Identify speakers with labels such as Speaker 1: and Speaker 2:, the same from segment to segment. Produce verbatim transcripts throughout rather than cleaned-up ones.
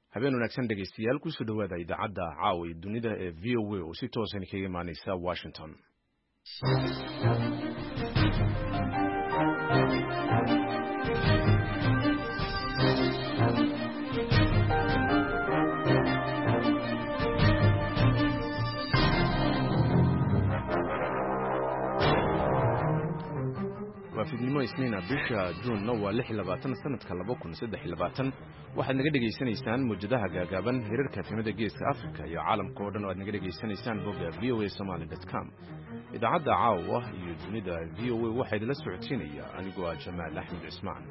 Speaker 1: habeen wanaagsan dhegaystayaal ku soo dhawaada idaacadda caawa ee dunida ee V O A oo si toos ah kaga imaanaysa Washington. fiidnimo isniina bisha June waa lix iyo labaatan sanadka laba kun saddex iyo labaatan waxaad naga dhageysanaysaan muujadaha gaagaaban hirarka filimada geeska Afrika iyo caalamka oo dhan oo aad naga dhageysanaysaan bogga v o a somali dot com. idaacadda caawa iyo dunida V O A waxay idila socodsiinaya anigoo ah Jamaal Axmed Ismaan.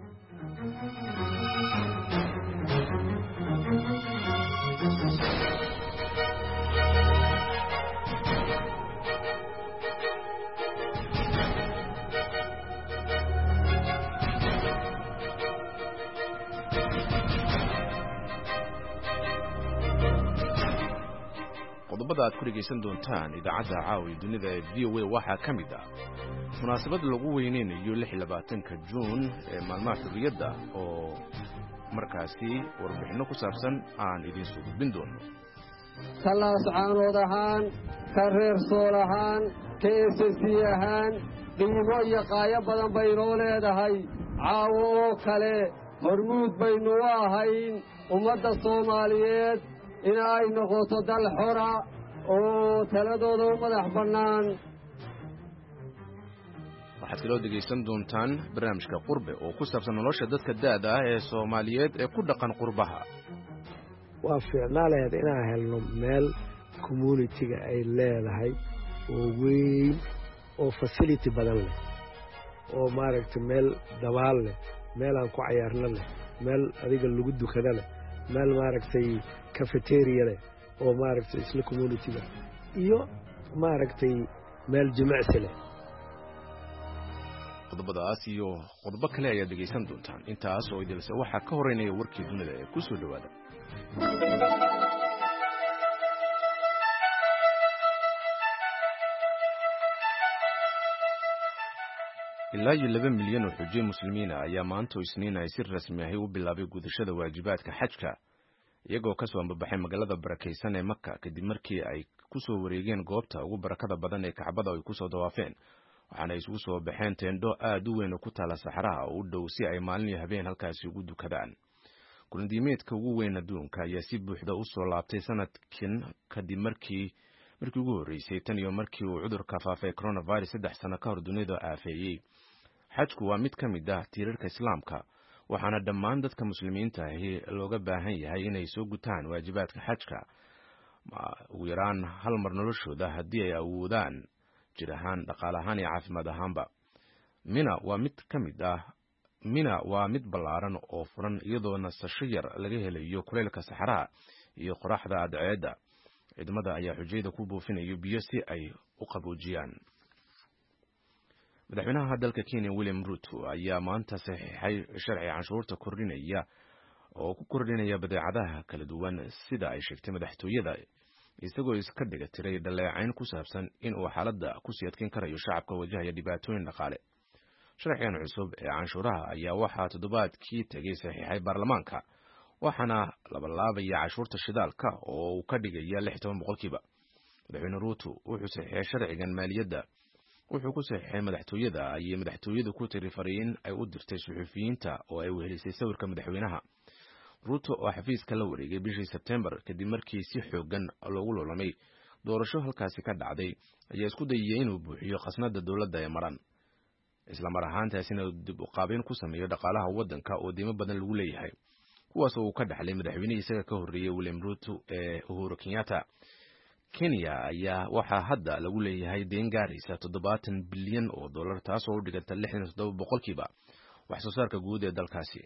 Speaker 1: qodobada aad ku dhegeysan doontaan idaacadda caawa ee dunida ee V O A waxaa ka mid ah munaasabad lagu weyneynayo lix iyo labaatanka June ee maalmaha xurriyadda oo markaasi warbixino ku saabsan aan idiin soo gudbin doono.
Speaker 2: talaas caanood ahaan ka reer sool ahaan ka S S C ahaan qiimo iyo qaayo badan baynoo leedahay. caawo oo kale hormuud baynu u ahayn ummadda Soomaaliyeed in ay noqoto dal xora oo taladooda u madax bannaan.
Speaker 1: waxaad kaloo dhegaysan doontaan barnaamijka qurbe oo ku saabsan nolosha dadka da'da ah ee Soomaaliyeed ee ku dhaqan qurbaha.
Speaker 3: waa fiicnaa lahayd inaan helno meel community-ga ay leedahay oo weyn oo facility badan leh oo maaragtay meel dabaal leh meel aan ku cayaarno leh meel adiga lagu dukada leh meel maaragtay cafeteria leh oo maaragtay isla community-ga iyo maaragtay meel jimicsi leh.
Speaker 1: qodobadaas iyo qodobo kale ayaad dhegaysan doontaan intaas oo idilse waxaa ka horeynaya warkii dunida ee ku soo dhawaada. ilaa iyo laba milyan oo xujiye muslimiina ayaa maanta isniin ay si rasmi ah u bilaabay gudashada waajibaadka xajka iyagoo ka soo ambabaxay magaalada barakaysan ee Makka kadib markii ay ku soo wareegeen goobta ugu barakada badan ee Kacbada ay ku soo dawaafeen. waxaana ay isugu soo baxeen teendho aad u weyn oo ku taala saxaraha oo u dhow si ay maalin iyo habeen halkaasi ugu dukadaan. kulandiimeedka ugu weyn adduunka ayaa si buuxda u soo laabtay sanadkan kadib markii markii ugu horreysay tan iyo markii uu cudurka faafay coronavirus saddex sano ka hor dunida aafeeyey. xajku waa mid ka mid ah tiirarka islaamka waxaana dhammaan dadka muslimiinta ahi looga baahan yahay inay soo gutaan waajibaadka xajka ugu yaraan hal mar noloshooda haddii ay awoodaan jir ahaan dhaqaale ahaan iyo caafimaad ahaanba. mina waa mid ka mid ah mina waa mid ballaaran oo furan iyadoo nasasho yar laga helayo kuleylka saxaraha iyo qoraxda cadceedda. ciidamada ayaa xujayda ku buufinayo biyo si ay u qaboojiyaan. madaxweynaha dalka Kenya William Ruto ayaa maanta saxiixay sharci canshuurta kordhinaya oo ku kordhinaya badeecadaha kala duwan sida ay sheegtay madaxtooyada isagoo iska dhiga tiray dhaleecayn ku saabsan in uu xaaladda ku sii adkeyn karayo shacabka wajahaya dhibaatooyin dhaqaale. sharcigan cusub ee canshuuraha ayaa waxaa toddobaadkii tagay saxiixay baarlamaanka waxaana labalaabaya canshuurta shidaalka oo uu ka dhigaya lix iyo toban boqolkiiba. madaxweyne Ruto wuxuu saxiixay sharcigan maaliyadda wuxuu ku saxiixay madaxtooyada ayay madaxtooyadu ku tiri fariin ay u dirtay suxufiyiinta oo ay wehelisay sawirka madaxweynaha. Ruto oo xafiiska la wareegay bishii September kadib markii si xoogan loogu loolamay doorasho halkaasi ka dhacday ayaa isku dayay inuu buuxiyo khasnada dowladda ee maran isla mar ahaantaasina dib u qaabeyn ku sameeyo dhaqaalaha waddanka oo deymo badan lagu leeyahay kuwaas oo uu ka dhaxlay madaxweynihii isaga ka horreeyay William Ruto ee Uhuru Kenyatta. Kenya ayaa waxaa hadda lagu leeyahay deyn gaaraysa toddobaatan bilyan oo dollar taas oo u dhiganta lixdan iyo toddoba boqolkiiba wax soo saarka guud ee dalkaasi.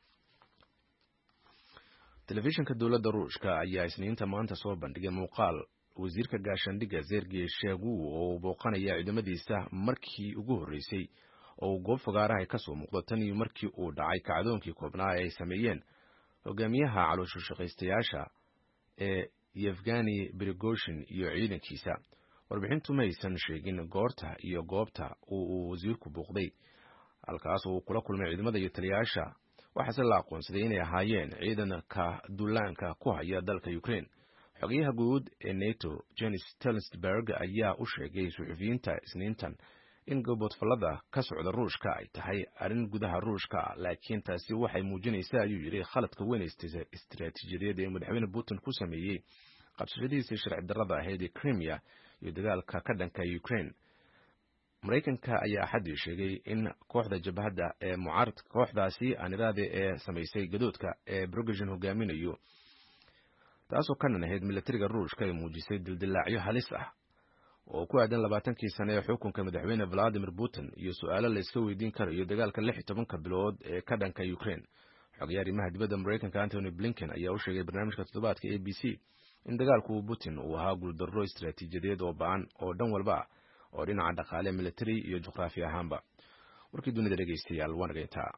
Speaker 1: telefishinka dowladda Ruushka ayaa isniinta maanta soo bandhigay muuqaal wasiirka gaashaandhigga Sergei Shoigu oo booqanaya ciidamadiisa markii ugu horreysay oo goob fagaaraha ka soo muuqda tan iyo markii uu dhacay kacdoonkii koobnaa ay sameeyeen hogaamiyaha caloosho shaqaystayaasha ee Yevgeny Prigozhin iyo ciidankiisa. warbixintu ma aysan sheegin goorta iyo goobta uu wasiirku booqday halkaas oo kula kulmay ciidamada iyo taliyaasha waxaase la aqoonsaday inay ahaayeen ciidanka duulaanka ku haya dalka Ukraine. xogayaha guud ee NATO Jens Stoltenberg ayaa u sheegay suxufiyiinta Isniintan in gobodfalada ka socda Ruushka ay tahay arrin gudaha Ruushka, laakiin taasi waxay muujinaysaa ayuu yiri khaladka weyn ee istiraatiijiyadeed ee madaxweyne Putin ku sameeyay qabshadiisa sharci darrada ahayd ee Crimea iyo dagaalka ka dhanka Ukraine. Mareykanka ayaa xadii sheegay in kooxda jabhadda ee mucaaradka kooxdaasi aaniraade ee samaysay gadoodka ee Prigozhin hogaaminayo taasoo ka nahayd militariga Ruushka ay muujisay dildilaacyo halis ah oo ku aadan labaatankii sano ee xukunka madaxweyne Vladimir Putin iyo su'aalo la iska weydiin karayo dagaalka lix iyo tobanka bilood ee ka dhanka Ukraine. xogayaha arrimaha dibadda Mareykanka Antony Blinken ayaa u sheegay barnaamijka toddobaadka A B C in dagaalku Putin uu ahaa guuldarro istiraatiijiyadeed oo ba'an oo dhan walba oo dhinaca dhaqaale, military iyo juqraafi ahaanba. warkii dunida dhegeystayaal waa nageyntaa.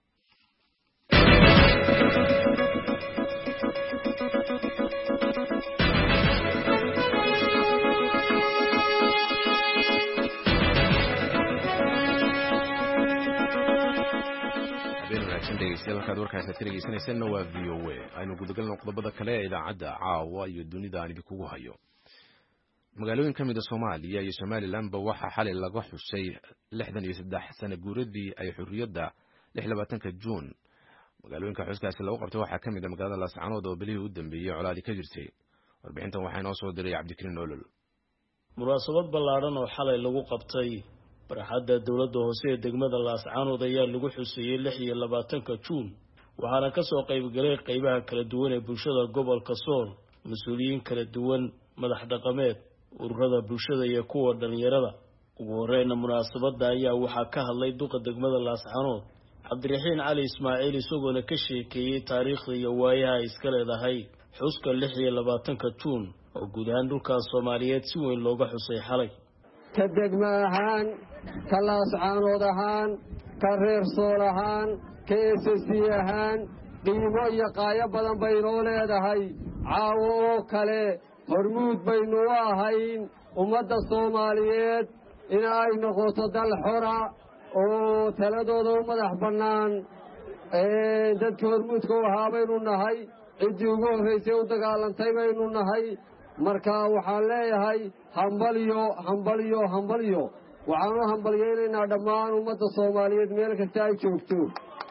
Speaker 1: halkaad warkaasi ka dhegeysanaysanna waa V O A. aynu gudagalno qodobada kale ee idaacadda caawa iyo dunida aan idinkugu hayo. magaalooyin ka mid ah Soomaaliya iyo Somalilandba waxaa xalay laga xusay lixdan iyo saddex sano guuradii ay xurriyadda lix iyo labaatanka Juun. magaalooyinka xuskaasi lagu qabtay waxaa ka mid ah magaalada Laascaanood oo bilihii u dambeeyay colaadi ka jirtay. warbixintan waxaa inoo soo diray Cabdikariin Olol.
Speaker 4: munaasabad ballaaran oo xalay lagu qabtay barxadda dawladda hoose ee degmada Laascaanood ayaa lagu xusayay lix iyo labaatanka Juun, waxaana ka soo qayb galay qaybaha kala duwan ee bulshada gobolka Sool, mas'uuliyiin kala duwan, madax dhaqameed, ururada bulshada iyo kuwa dhalinyarada. ugu horreyn munaasabadda ayaa waxaa ka hadlay duqa degmada Laascaanood Cabdiraxiin Cali Ismaaciil, isagoona ka sheekeeyay taariikhda iyo waayaha iska leedahay xuska lix iyo labaatanka Juun oo guud ahaan dhulka Soomaaliyeed si weyn looga xusay xalay.
Speaker 2: ka degma ahaan, ka Laascaanood ahaan, ka reer Sool ahaan, ka S C ahaan, qiimo iyo qaayo badan bay noo leedahay. caawo oo kale hormuud baynu u ahayn ummadda Soomaaliyeed in ay noqoto dal xora oo taladooda u madax bannaan. dadka hormuudka u ahaa baynu nahay, ciddii ugu horraysay u dagaalantay baynu nahay. marka waxaan leeyahay hambalyo hambalyo hambalyo. waxaan u hambalyaynaynaa dhammaan ummadda Soomaaliyeed meel kasta ay joogto.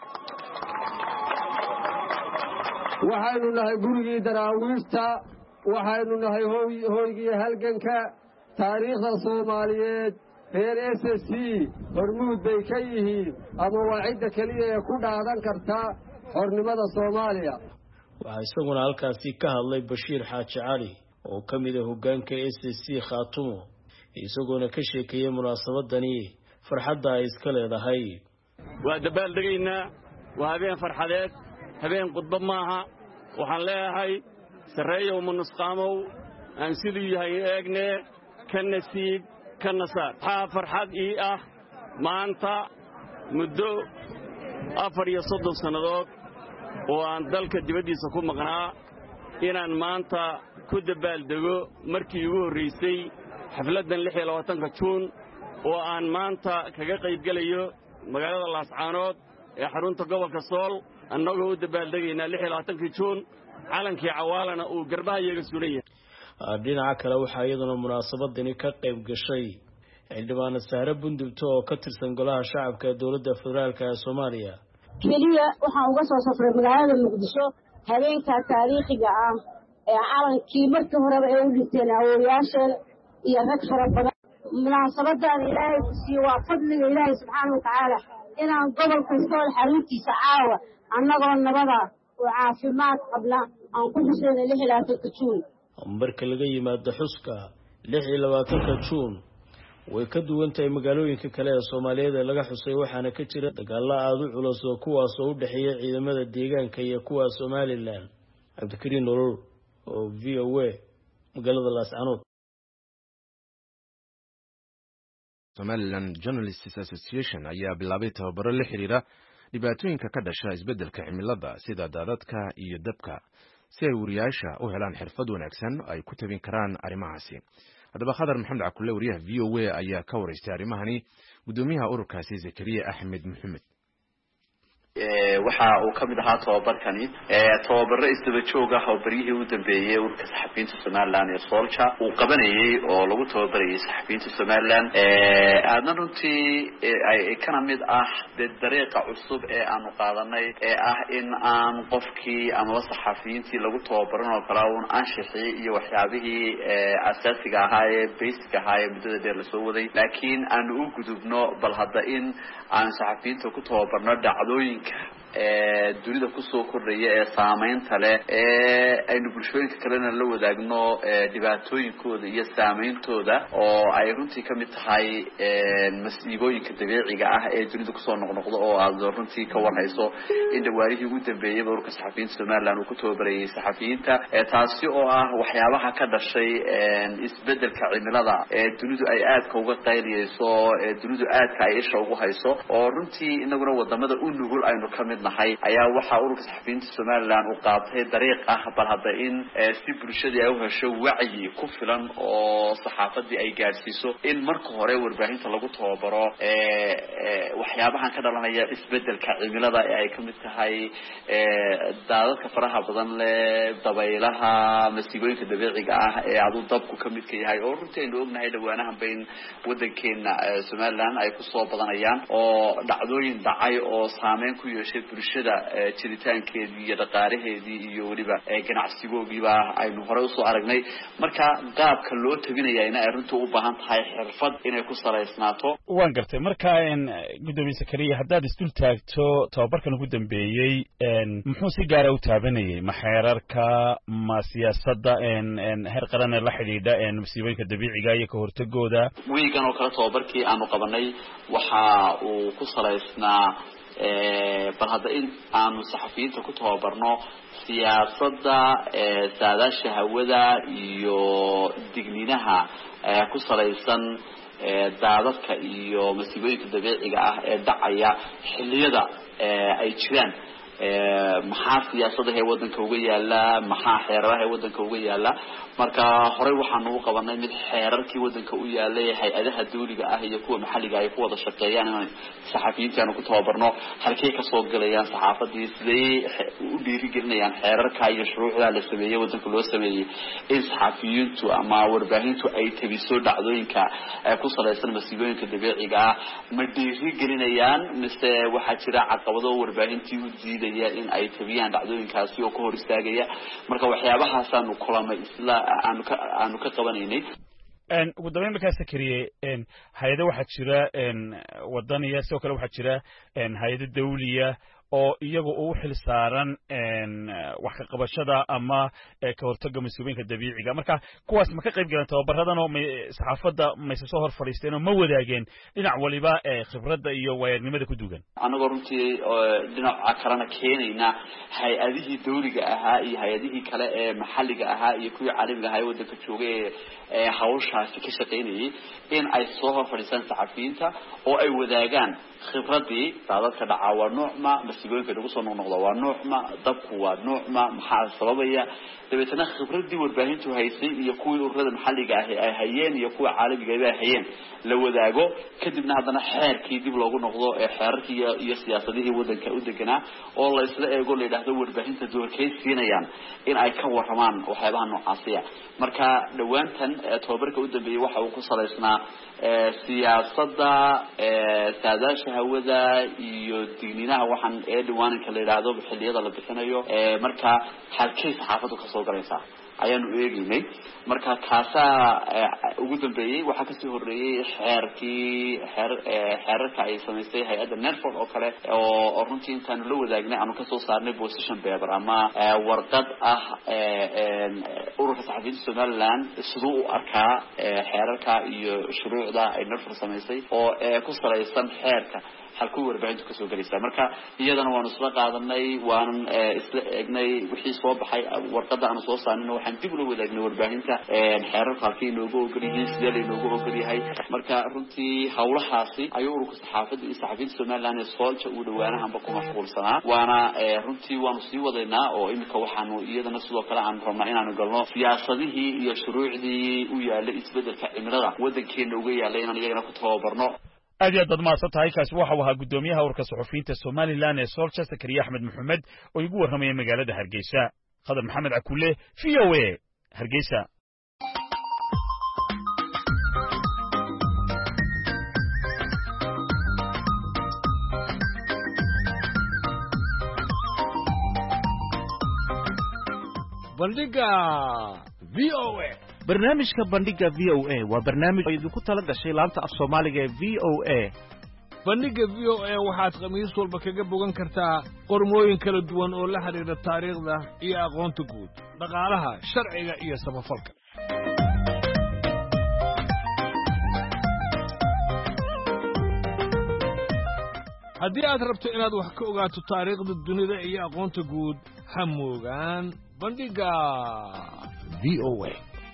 Speaker 2: waxaynu nahay gurigii daraawiishta, waxaynu nahay hooygii halganka. taariikhda Soomaaliyeed reer S C hormuud bay ka yihiin, ama waa cidda keliya ee ku dhaadan karta xornimada Soomaaliya.
Speaker 4: waxaa isaguna halkaasi ka hadlay Bashiir Xaaji Cali oo ka mid ah hoggaanka S C Khaatumo, isagoona ka sheekeeyay munaasabadani farxadda ay iska leedahay.
Speaker 5: waa dabaal degaynaa, waa habeen farxadeed, habeen qudba maaha. waxaan leeyahay sarreeyow munusqaamow aan siduu yahay eegne ka nasiib ka nasaar. waxaa farxad ii ah maanta muddo afar iyo soddon sannadood oo aan dalka dibaddiisa ku maqnaa inaan maanta ku dabaaldego markii ugu horraysay xafladdan lix iyo labaatanka Juun oo aan maanta kaga qaybgelayo magaalada Laascaanood ee xarunta gobolka Sool, annagoo u dabaaldegaynaa lix iyo labaatankii Juun, calankii cawaalana uu garbaha iyaga sulan yahay.
Speaker 4: dhinaca kale waxaa iyaduna munaasabadani ka qayb gashay xildhibaan Sahre Bundubto oo ka tirsan golaha shacabka ee dowladda federaalka ee Soomaaliya.
Speaker 6: keliya waxaan uga soo safray magaalada Muqdisho habeenka taariikhiga ah ee calankii markii horeba ay u dhinteen awoowayaasheen iyo rag fara badan. munaasabadan ilaahay ku siiyo waa fadliga ilaahay subxaanahu wa tacaala inaan gobolka Sool xaruntiisa caawa annagoo nabada oo caafimaad qabna aan ku xusayno lix iyo labaatanka Juun.
Speaker 4: marka laga yimaado xuska lix iyo labaatanka Juun way ka duwan tahay magaalooyinka kale ee Soomaaliyeed ee laga xusay, waxaana ka jira dagaalo aad u culus oo kuwaas oo u dhexeeya ciidamada deegaanka iyo kuwa Somaliland. Cabdikariin Olol oo V O A magaalada Laascaanood.
Speaker 1: Somaliland Journalists Association ayaa bilaabay tababaro la xiriira dhibaatooyinka ka dhasha isbeddelka cimilada sida daadadka iyo dabka, si ay wariyaasha u helaan xirfad wanaagsan ay ku tabin karaan arrimahaasi. haddaba Khadar Maxamed Cakulle, wariyaha V O A, ayaa ka waraystay arrimahani gudoomiyaha ururkaasi Zakariya Axmed Maxamed.
Speaker 7: waxa uu kamid ahaa tababarkani tababaro isdaba joog ah oo barihii u dambeeyay ururka saxafiyiinta Soomaaliland ee Solja uu qabanayay oo lagu tababarayay saxafiyiinta Soomaaliland aadna runtii ay kana mid ah dariiqa cusub ee aanu qaadanay ee ah in aan qofkii ama saxafiyiintii lagu tababaran oo kala uun anshaxi iyo waxyaabihii asaasiga ahaa ee basic ahaa ee muddada dheer la soo waday laakiin aanu u gudubno bal hadda in aan saxafiyiinta ku tababarno dhacdooyinka ee dunida ku soo kordhaya ee saameynta leh ee aynu bulshooyinka kalena la wadaagno dhibaatooyinkooda iyo saameyntooda oo ay runtii ka mid tahay masiibooyinka dabiiciga ah ee dunida ku soo noqnoqdo oo aad runtii ka warhayso in dhawaarihii ugu dambeeyay ururka saxafiyiinta Soomaaliland uu ku tababarayay saxafiyiinta ee taasi oo ah waxyaabaha ka dhashay isbedelka cimilada ee dunidu ay aad uga qayliyayso ee dunidu aad ka ay isha ugu hayso oo runtii inaguna wadamada u nugul aynu ka mid nahay ayaa waxa ururka saxafiyiinta Soomaaliland uu qaatay dariiq ah bal hadda in si bulshada ay u hesho wacyi ku filan oo saxaafadii ay gaarsiiso in marka hore warbaahinta lagu tababaro ee waxyaabahan ka dhalanaya isbedelka cimilada ee ay ka mid tahay ee daadadka faraha badan leh dabaylaha masiibooyinka dabiiciga ah ee aad u dabku ka mid ka yahay oo runtii aynu ognahay dhawaanahan bayn wadankeena Soomaaliland ay ku soo badanayaan oo dhacdooyin dhacay oo saameyn ku yeeshay bulshada jiritaankeedii iyo dhaqaalaheedii iyo waliba ganacsigoodiiba aynu hore u soo aragnay marka qaabka loo tabinayayna ay runtii u baahan tahay xirfad inay ku saleysnaato
Speaker 8: waan gartay marka in gudoomiye Sakariya haddaad isdul taagto tababarkan ugu dambeeyay muxuu si gaar ah u taabanayay ma xeerarka ma siyaasadda in heer qaran la xidhiidha in masiibooyinka dabiiciga iyo ka hortagooda
Speaker 7: wiigan oo kala tababarkii aanu qabanay waxa uu ku saleysnaa bal hadda in aanu saxafiyiinta ku tababarno siyaasadda saadaasha hawada iyo digniinaha ku saleysan daadadka iyo masiibooyinka dabiiciga ah ee dhacaya xilliyada ay jiraan maxaa siyaasadaha wadanka uga yaala maxaa xeeraraha wadanka uga yaala marka hore waxaanu u qabanay mid xeerarkii wadanka u yaalay hay'adaha dawliga ah iyo kuwa maxalliga ay ku wada shaqeeyaan in saxafiyiinta ku tababarno halkee ka soo galayaan saxaafadii sidee u dhiirigelinayaan xeerarka iyo shuruucda la sameeyay wadanka loo sameeyay in saxafiyiintu ama warbaahintu ay tabiso dhacdooyinka ku saleysan masiibooyinka dabiiciga ah ma dhiirigelinayaan mise waxa jira caqabado warbaahintii u diiday in ay tabiyaan dhacdooyinkaasi oo ka hor istaagaya marka waxyaabahaas aanu kulamay isla aanu ka aanu ka qabanaynay
Speaker 8: een ugu dambeyn markaa Sakariye een hay'ado waxa jira een wadaniya sidoo kale waxa jira een hay'ado dawliya oo iyagu u xil saaran een wax ka qabashada ama ka hortagga masiibooyinka dabiiciga marka kuwaas ma ka qayb galaan tababaradan oo saxaafadda ma soo hor fadhiisteen oo ma wadaageen dhinac waliba ee khibradda iyo waayagnimada ku duugan
Speaker 7: anagoo runtii dhinaca kalena keenayna hay'adihii dawliga ahaa iyo hay'adihii kale ee maxalliga ahaa iyo kuwa caalamiga ahaa ee wadanka joogay ee hawshaasi ka shaqeynayay in ay soo hor fadhiistaan saxafiyiinta oo ay wadaagaan khibradii daadadka dhaca waa nuucma masiibooyinka lagu soo noqnoqdo waa nuucma dabku waa nuucma maxaa sababaya dabeetana khibradii warbaahintu haysay iyo kuwii ururada maxalliga ah ay hayeen iyo kuwa caalamiga ah ay hayeen la wadaago kadibna haddana xeerkii dib loogu noqdo ee xeerarkii iyo siyaasadihii wadanka u deganaa oo la isla eego la yiraahdo warbaahinta doorkay siinayaan in ay ka waramaan waxyaabaha noocaasiya marka dhawaantan tababarka u dambeeyay waxa uu ku saleysnaa siyaasadda saadaasha hawada iyo digniinaha waxaan ee diwaanka la yiraahdo xilliyada la bixinayo marka halkay saxaafadu ka soo galaysaa ayaanu eegnay marka kaasa ugu dambeeyay waxa ka soo horeeyay xeerkii xeer xeerarka ay sameysay hay'adda Netford oo kale oo runtii intaan la wadaagnay aanu ka soo saarnay position paper ama warqad ah ururka saxafiyiinta Soomaaliland sidoo u arkaa xeerarka iyo shuruucda ay Netford sameysay oo ku saleysan xeerka halku warbaahintu ka soo galaysa marka iyadana waanu isla qaadanay waan isla eegnay wixii soo baxay warqada aan soo saarnay waxaan dib u wadaagnay warbaahinta xeerarka halkii inoogu ogolyihiin sidee inoogu ogolyahay marka runtii hawlahaasi ayuu ururka saxaafadda iyo saxafiyiinta Soomaaliland ee Solja u dhawaanahanba ku mashquulsanaa waana runtii waanu sii wadaynaa oo imika waxaanu iyadana sidoo kale aan rabnaa inaanu galno siyaasadihii iyo shuruucdii u yaalay isbedelka cimilada wadankeena uga yaalay inaan iyagana ku tababarno
Speaker 8: aad iyo aad baad mahadsan tahay kaasi waxa uu ahaa guddoomiyaha ururka suxufiyiinta somalilan ee solja sakariya axmed maxamed oo igu warramaya magaalada hargeysa khadar maxamed cakulle v o a hargeysa
Speaker 9: bandhiga v o a
Speaker 10: barnaamijka bandhiga v o a waa barnaamij oo idinku tala gashay laanta af soomaaliga ee v o a
Speaker 9: bandhiga v o a waxaad khamiis walba kaga bogan kartaa qormooyin kala duwan oo la xidhiidha taariikhda iyo aqoonta guud dhaqaalaha sharciga iyo samafalka haddii aad rabto inaad wax ka ogaato taariikhda dunida iyo aqoonta guud ha moogaan bandhiga v o a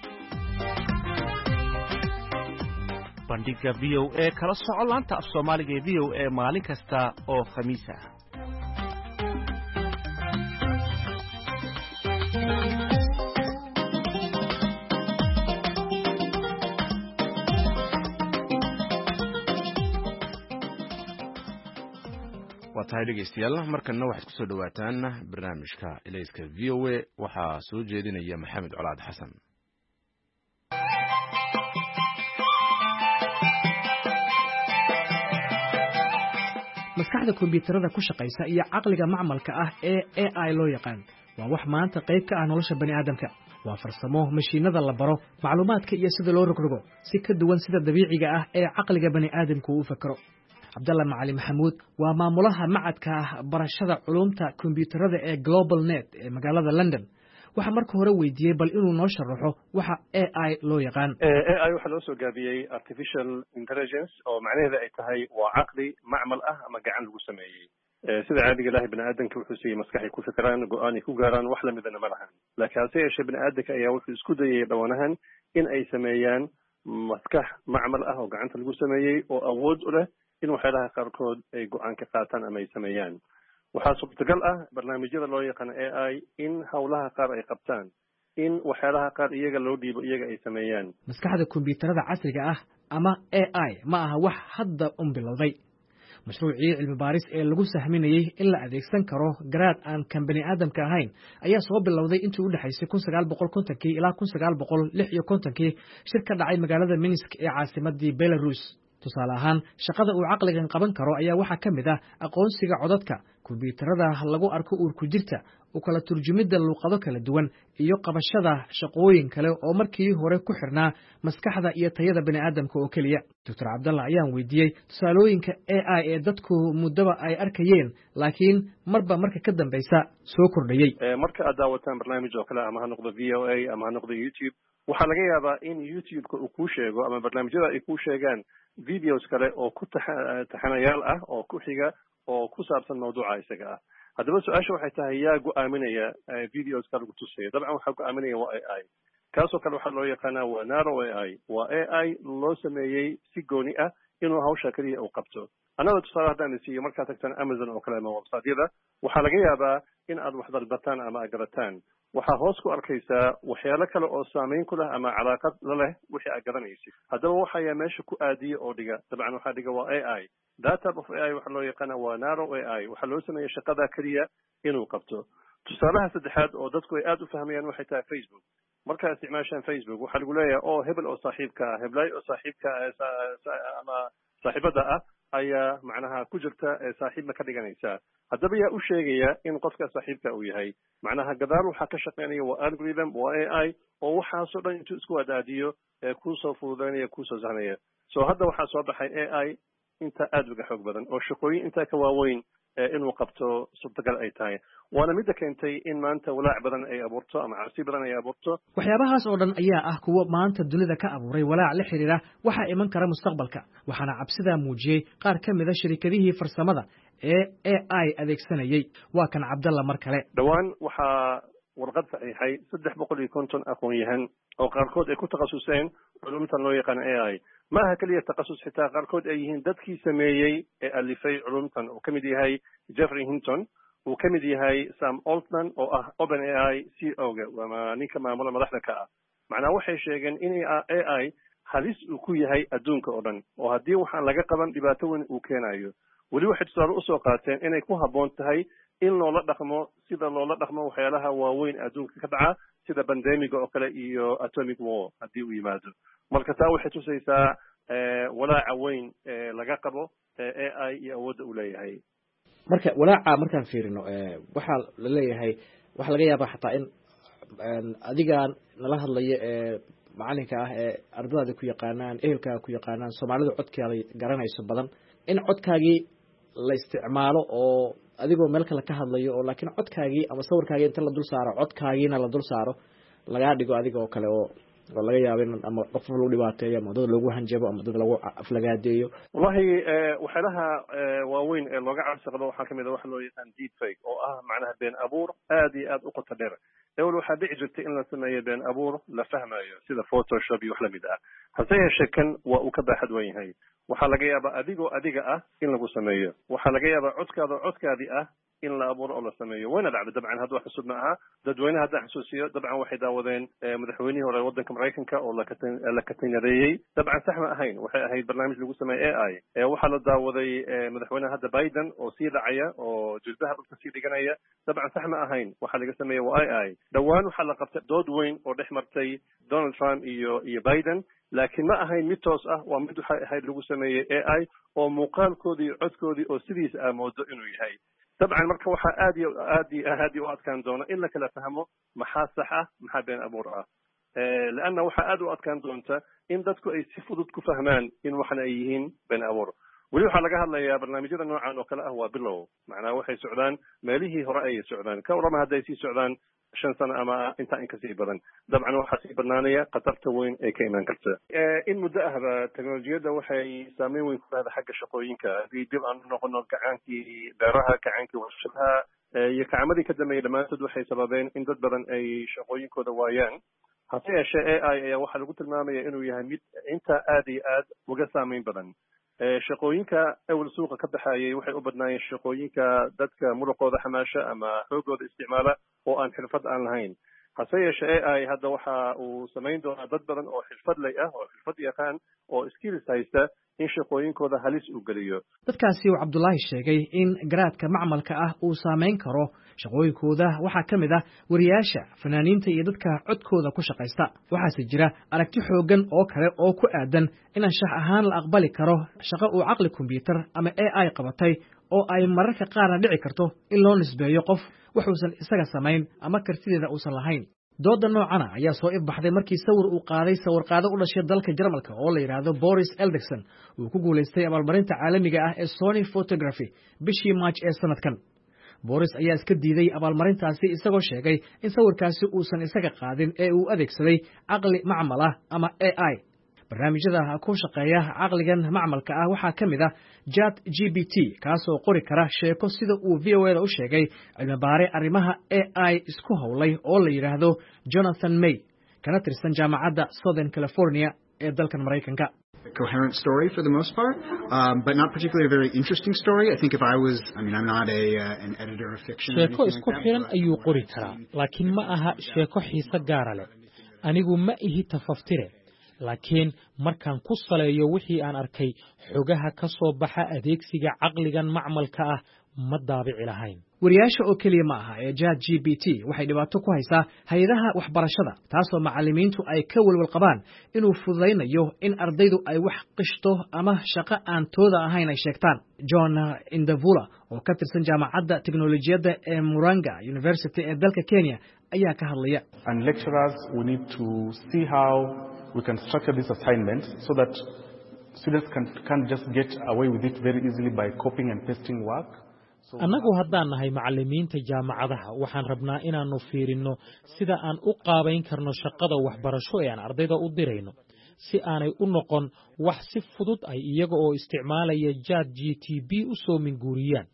Speaker 10: bandhiga v o a kala soco laanta af soomaaliga ee v o a maalin kasta oo khamiis ah
Speaker 1: waa tahay dhegeystayaal markanna waxaad kusoo dhawaataan barnaamijka ilayska v o a waxaa soo jeedinaya maxamed colaad xasan
Speaker 11: maskaxda kombiyuutarada ku shaqaysa iyo caqliga macmalka ah ee A I loo yaqaan waa wax maanta qayb ka ah nolosha bani aadamka waa farsamo mashiinada la baro macluumaadka iyo sida loo rogrogo si ka duwan sida dabiiciga ah ee caqliga bani aadamku uu fakaro cabdalla macali maxamuud waa maamulaha macadka ah barashada culumta kombiyuutarada ee global net ee magaalada london waxaa marka hore weydiiyey bal inuu noo sharaxo waxa A I loo yaqaan
Speaker 12: A I waxaa loo soo gaabiyey artificial intelligence oo macnaheeda ay tahay waa caqli macmal ah ama gacan lagu sameeyey sida caadiga ilaahay bani aadamka wuxuu siiyey maskaxay ku fikiraan go-aan ay ku gaaraan wax lamidana ma lahan laakiin hase yeeshee bani aadamka ayaa wuxuu isku dayay dhowanahan in ay sameeyaan maskax macmal ah oo gacanta lagu sameeyey oo awood u leh in waxyaalaha qaarkood ay go-aan ka qaataan ama ay sameeyaan waxaa suurtagal ah barnaamijyada loo yaqaano A I in howlaha qaar ay qabtaan in waxyaalaha qaar iyaga loo dhiibo iyaga ay sameeyaan
Speaker 11: maskaxda kombiyuutarada casriga ah ama A I ma aha wax hadda un bilowday mashruucii cilmi baaris ee lagu sahminayey in la adeegsan karo garaad aan kan bani aadamka ahayn ayaa soo bilowday intii u dhexaysay kun sagaal boqol kontonkii ilaa kun sagaal boqol lix iyo kontonkii shir ka dhacay magaalada Minsk ee caasimadii Belarus tusaale ahaan shaqada uu caqligan qaban karo ayaa waxaa ka mid ah aqoonsiga codadka kombiyuutarada lagu arko uurku jirta u kala turjumidda luuqado kala duwan iyo qabashada shaqooyin kale oo markii hore ku xirnaa maskaxda iyo tayada bani aadamka oo keliya doctor cabdalla ayaan weydiiyey tusaalooyinka A I ee dadku muddaba ay arkayeen laakiin marba marka ka dambaysa soo kordhayey
Speaker 12: marka aad daawataan barnaamij oo kale ama ha noqdo V O A ama ha noqdo YouTube waxaa laga yaabaa in youtube-ka uu kuu sheego ama barnaamijyada ay kuu sheegaan videos kale oo ku taxanayaal ah oo ku xiga oo ku saabsan mawduuca isaga ah haddaba su-aasha waxay tahay yaa go-aaminaya videoska lagu tusaya dabcan waxaa go-aaminaya waa A I kaasoo kale waxaa loo yaqaanaa waa narrow A I waa A I loo sameeyey si gooni ah inuu hawsha keliya uu qabto annaga tusaale haddaan isiiyo markaad tagtaan amazon oo kale ama websiteyada waxaa laga yaabaa in aad wax dalbataan ama aad garataan waxaa hoos ku arkaysaa waxyaalo kale oo saamayn ku leh ama calaaqad la leh wixii aad garanaysid haddaba waxayaa meesha ku aadiye oo dhiga dabcan waxaa dhiga waa A I data of A I waxaa loo yaqaana waa narrow A I waxaa loo sameeyey shaqada keliya inuu qabto tusaalaha saddexaad oo dadku ay aada u fahmayaan waxay tahay Facebook markaad isticmaashaan Facebook waxaa lagu leeyahay oo hebel oo saaxiibka ah heblaay oo saaxiibka ama saaxiibada ah ayaa macnaha ku jirta saaxiibna ka dhiganaysaa haddaba yaa u sheegaya in qofka saaxiibka uu yahay macnaha gadaal waxaa ka shaqaynaya waa algorithm waa A I oo waxaasoo dhan intuu isku wadaadiyo kuusoo fududaynaya kuusoo sahnaya so hadda waxaa soo baxay A I inta aada uga xoog badan oo shaqooyin intaa ka waaweyn inuu qabto suurtagal ay tahay waana midda keentay in maanta walaac badan ay abuurto ama cabsi badan ay abuurto
Speaker 11: waxyaabahaas oo dhan ayaa ah kuwo maanta dunida ka abuuray walaac la xiriira waxaa iman kara mustaqbalka waxaana cabsidaa muujiyey qaar ka mida shirikadihii farsamada ee A I adeegsanayey waa kan cabdalla mar kale
Speaker 12: dhowaan waxaa warqad saxiixay saddex boqol iyo konton aqoon-yahan oo qaarkood ay ku takhasuseen culumtan loo yaqaano A I ma aha keliya takhasus xitaa qaarkood ay yihiin dadkii sameeyey ee alifay culumtan uu ka mid yahay Jeffrey Hinton uu ka mid yahay Sam Altman oo ah OpenAI C E O-ga ama ninka maamula madaxda ka ah macnaa waxay sheegeen in A I halis uu ku yahay adduunka oo dhan oo haddii waxaan laga qaban dhibaato weyn uu keenayo weli waxay tusaale usoo qaateen inay ku habboon tahay in loola dhaqmo sida loola dhaqmo waxyaalaha waaweyn adduunka ka dhaca sida bandemiga oo kale iyo atomic war haddii uu yimaado marka taa waxay tusaysaa walaaca weyn laga qabo A I iyo awoodda uu leeyahay
Speaker 11: marka walaaca markaan fiirino waxaa la leeyahay waxaa laga yaabaa xataa in adigaan nala hadlayo ee macalinka ah ee ardadaada ku yaqaanaan ehelkaaga ku yaqaanaan soomaalidu codkaada garanayso badan in codkaagii la isticmaalo oo adigoo meel kale ka hadlayo oo laakiin codkaagii ama sawirkaagii inta la dul saaro codkaagiina la dul saaro lagaa dhigo adiga oo kale oo oo laga yaabo in ama qof lagu dhibaateeyo ama dad lagu hanjabo ama dad lagu aflagaadeeyo
Speaker 12: wallahi waxyaalaha waaweyn ee looga cabsi qabo waxaa kamid ah wax loo yaqaan deep fake oo ah macnaha been abuur aad iyo aad u qoto dheer ewel waxaa dhici jirtay in la sameeyo been abuur la fahmayo sida photoshop iyo wax lamid ah hase yeeshee kan waa uu ka baaxad wen yahay waxaa laga yaabaa adigoo adiga ah in lagu sameeyo waxaa laga yaabaa codkaada codkaadii ah in la abuuro oo la sameeyo wayna dhacday dabcan hadda wax cusub ma aha dadweynaha haddaan xusuusiyo dabcan waxay daawadeen madaxweynihii hore waddanka maraykanka oo la katinadeeyey dabcan sax ma ahayn waxay ahayd barnaamij lagu sameeyey A I waxaa la daawaday madaxweynaha hadda Biden oo sii dhacaya oo jilbaha dhulka sii dhiganaya dabcan sax ma ahayn waxaa laga sameeyey waa A I dhowaan waxaa la qabtay dood weyn oo dhex martay Donald Trump iyo iyo Biden laakiin ma ahayn mid toos ah waa mid waxay ahayd lagu sameeyey A I oo muuqaalkoodii iyo codkoodii oo sidiisa ah moodo inuu yahay dabcan marka waxaa aad iyo aad iyo aad u adkaan doona in la kala fahmo maxaa sax ah maxaa been abuur ah leanna waxaa aad u adkaan doonta in dadku ay si fudud ku fahmaan in waxna ay yihiin been abuur weli waxaa laga hadlayaa barnaamijyada noocan oo kale ah waa bilow macnaha waxay socdaan meelihii hore ayay socdaan ka warrama hadday sii socdaan shan sano ama intaa in kasii badan dabcan waxaa sii badnaanaya khatarta weyn ee ka imaan karta in muddo ahba teknolojiyadda waxay saameyn weyn ku leedahay xagga shaqooyinka haddii dib aan noqono gacaankii beeraha gacaankii warshadaha iyo kacmadii ka dambeeyey dhammaantood waxay sababeen in dad badan ay shaqooyinkooda waayaan hase yeeshee A I ayaa waxaa lagu tilmaamaya inuu yahay mid intaa aad iyo aad uga saameyn badan shaqooyinka awal suuqa ka baxayay waxay u badnaayeen shaqooyinka dadka muruqooda xamaasha ama xoogooda isticmaala oo aan xirfad aan lahayn hase yeeshee A I hadda waxa uu samayn doonaa dad badan oo xirfadley ah oo xirfad yaqaan oo skills haysta in shaqooyinkooda halis uu geliyo
Speaker 11: dadkaasi uu cabdulaahi sheegay in garaadka macmalka ah uu saameyn karo shaqooyinkooda waxaa ka mid ah wariyaasha fanaaniinta iyo dadka codkooda ku shaqaysta waxaase jira aragti xooggan oo kale oo ku aadan in anshax ahaan la aqbali karo shaqo uu caqli kombyuutar ama A I qabatay oo ay mararka qaarna dhici karto in loo nisbeeyo qof wuxuusan isaga samayn ama kartideeda uusan lahayn dooda noocana ayaa soo ifbaxday markii sawir uu qaaday sawirqaado u dhashay dalka Jarmalka oo la yiraahdo Boris Eldegson uu ku guuleystay abaalmarinta caalamiga ah ee Sony Photography bishii March ee sanadkan Boris ayaa iska diiday abaalmarintaasi isagoo sheegay in sawirkaasi uusan isaga qaadin ee uu adeegsaday caqli macmal ah ama A I barnaamijyada ku shaqeeya caqligan macmalka ah waxaa ka mid ah Chat G P T kaasoo qori kara sheeko sida uu V O A da u sheegay cilmi baare arrimaha A I isku howlay oo la yiraahdo Jonathan May kana tirsan jaamacadda Southern California ee dalkan Mareykanka
Speaker 13: coherent story for the most part, um, but not particularly a very interesting story. I think if I was, I mean, I'm not a uh, an editor of fiction.
Speaker 14: sheeko isku xiran ayuu qori karaa laakiin ma aha sheeko xiiso gaara leh anigu ma ihi tafaftire laakiin markaan ku saleeyo wixii aan arkay xogaha ka soo baxa adeegsiga caqligan macmalka ah ma daabici lahayn
Speaker 11: wariyaasha oo keliya ma aha ee Chat G P T waxay dhibaato ku haysaa hay'adaha waxbarashada taasoo macallimiintu ay ka walwal qabaan inuu fududeynayo in ardaydu ay wax qishto ama shaqo aan tooda ahayn ay sheegtaan John Indavula oo ka tirsan jaamacadda teknolojiyadda ee Murang'a University ee dalka Kenya ayaa ka hadlaya
Speaker 15: and lecturers we need to see how we can structure this assignment so that students can can't just get away with it very easily by copying and pasting work.
Speaker 14: annagu haddaan nahay macallimiinta jaamacadaha waxaan rabnaa inaannu fiirinno sida aan u qaabayn karno shaqada waxbarasho ee aan ardayda u dirayno si aanay u noqon wax si fudud ay iyaga oo isticmaalaya Chat G P T u soo minguuriyaan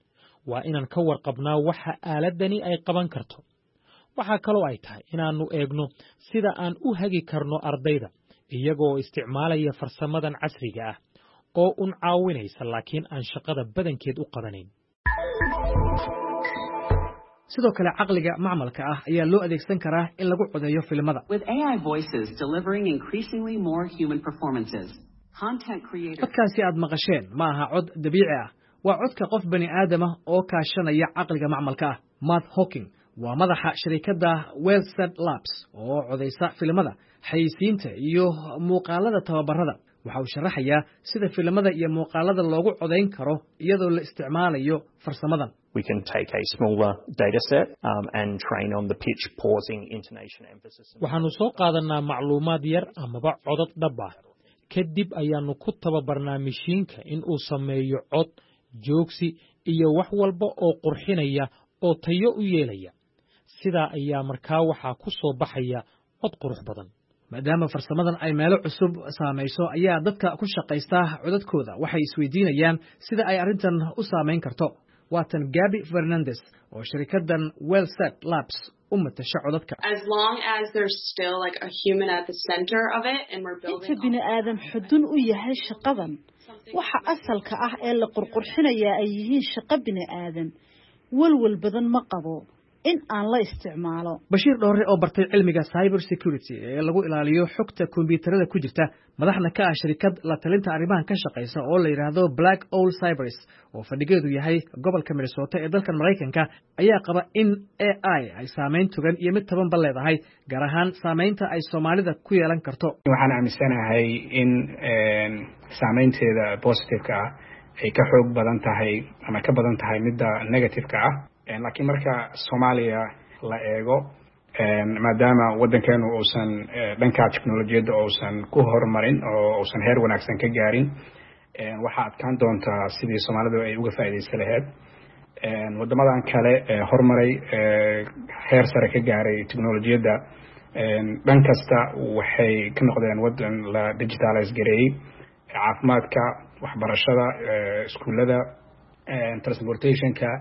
Speaker 14: waa inaan ka warqabnaa waxa aaladani ay qaban karto waxaa kaloo ay tahay inaannu eegno sida aan u hagi karno ardayda iyaga oo isticmaalaya farsamadan casriga ah oo un caawinaysa laakiin aan shaqada badankeed u qabanayn
Speaker 11: sidoo kale caqliga macmalka ah ayaa loo adeegsan karaa in lagu codeeyo filimada.
Speaker 16: With A I voices delivering increasingly more human performances, content creators
Speaker 11: codkaasi aad maqasheen ma aha cod dabiici ah, waa codka qof bani aadam ah oo kaashanaya caqliga macmalka ah. Matt Hawking waa madaxa shirkadda Wellsaid Labs oo codeysa filimada, xayeysiinta iyo muuqaalada tababarada. waxa uu sharaxayaa sida filimada iyo muuqaalada loogu codeyn karo iyadoo la isticmaalayo farsamadan.
Speaker 17: We can take a smaller data set um, and train on the pitch, pausing, intonation, emphasis.
Speaker 14: waxaanu soo qaadanaa macluumaad yar amaba codad dhab ah, kadib ayaanu ku tababarnaa mishiinka in uu sameeyo cod, joogsi iyo wax walba oo qurxinaya oo tayo u yeelaya. sidaa ayaa markaa waxaa ku soo baxaya cod qurux badan. maadaama farsamadan ay meelo cusub saamayso ayaa dadka ku shaqaysta codadkooda waxay isweydiinayaan sida ay arrintan u saamayn karto. waatan Gabby Fernandez oo shirkaddan Wellsaid Labs u matasha codadka.
Speaker 18: As long as there's still like a human at the center of it and we're building
Speaker 19: inta bini aadam xudun u yahay shaqadan, waxa asalka ah ee la qurqurxinaya ay yihiin shaqo bini aadam, walwal badan ma qabo in aan la isticmaalo.
Speaker 11: Bashiir Dhoore oo bartay cilmiga cyber security ee lagu ilaaliyo xogta kombiyuutarada ku jirta, madaxna ka ah shirkad la talinta arrimahan ka shaqeysa oo la yiraahdo Black Owl Cybers oo fadhigeedu yahay gobolka Minnesota ee dalka Mareykanka, ayaa qaba in A I ay saameyn togan iyo mid taban bal leedahay, gaar ahaan saameynta ay Soomaalida ku yeelan karto.
Speaker 20: waxaan aaminsanahay in saameynteeda positive-ka ah ay ka xoog badan tahay ama ka badan tahay midda negative-ka ah. laakiin marka Soomaaliya la eego, maadaama waddankeenu uusan dhanka teknolojiyadda uusan ku horumarin oo uusan heer wanaagsan ka gaarin, waxaa adkaan doontaa sidii Soomaalidu ay uga faa'iidaysan lahayd. waddamadan kale horumaray heer sare ka gaaray teknolojiyadda, dhan kasta waxay ka noqdeen waddan la digitalize gareeyey. caafimaadka, waxbarashada, iskuullada, transportationka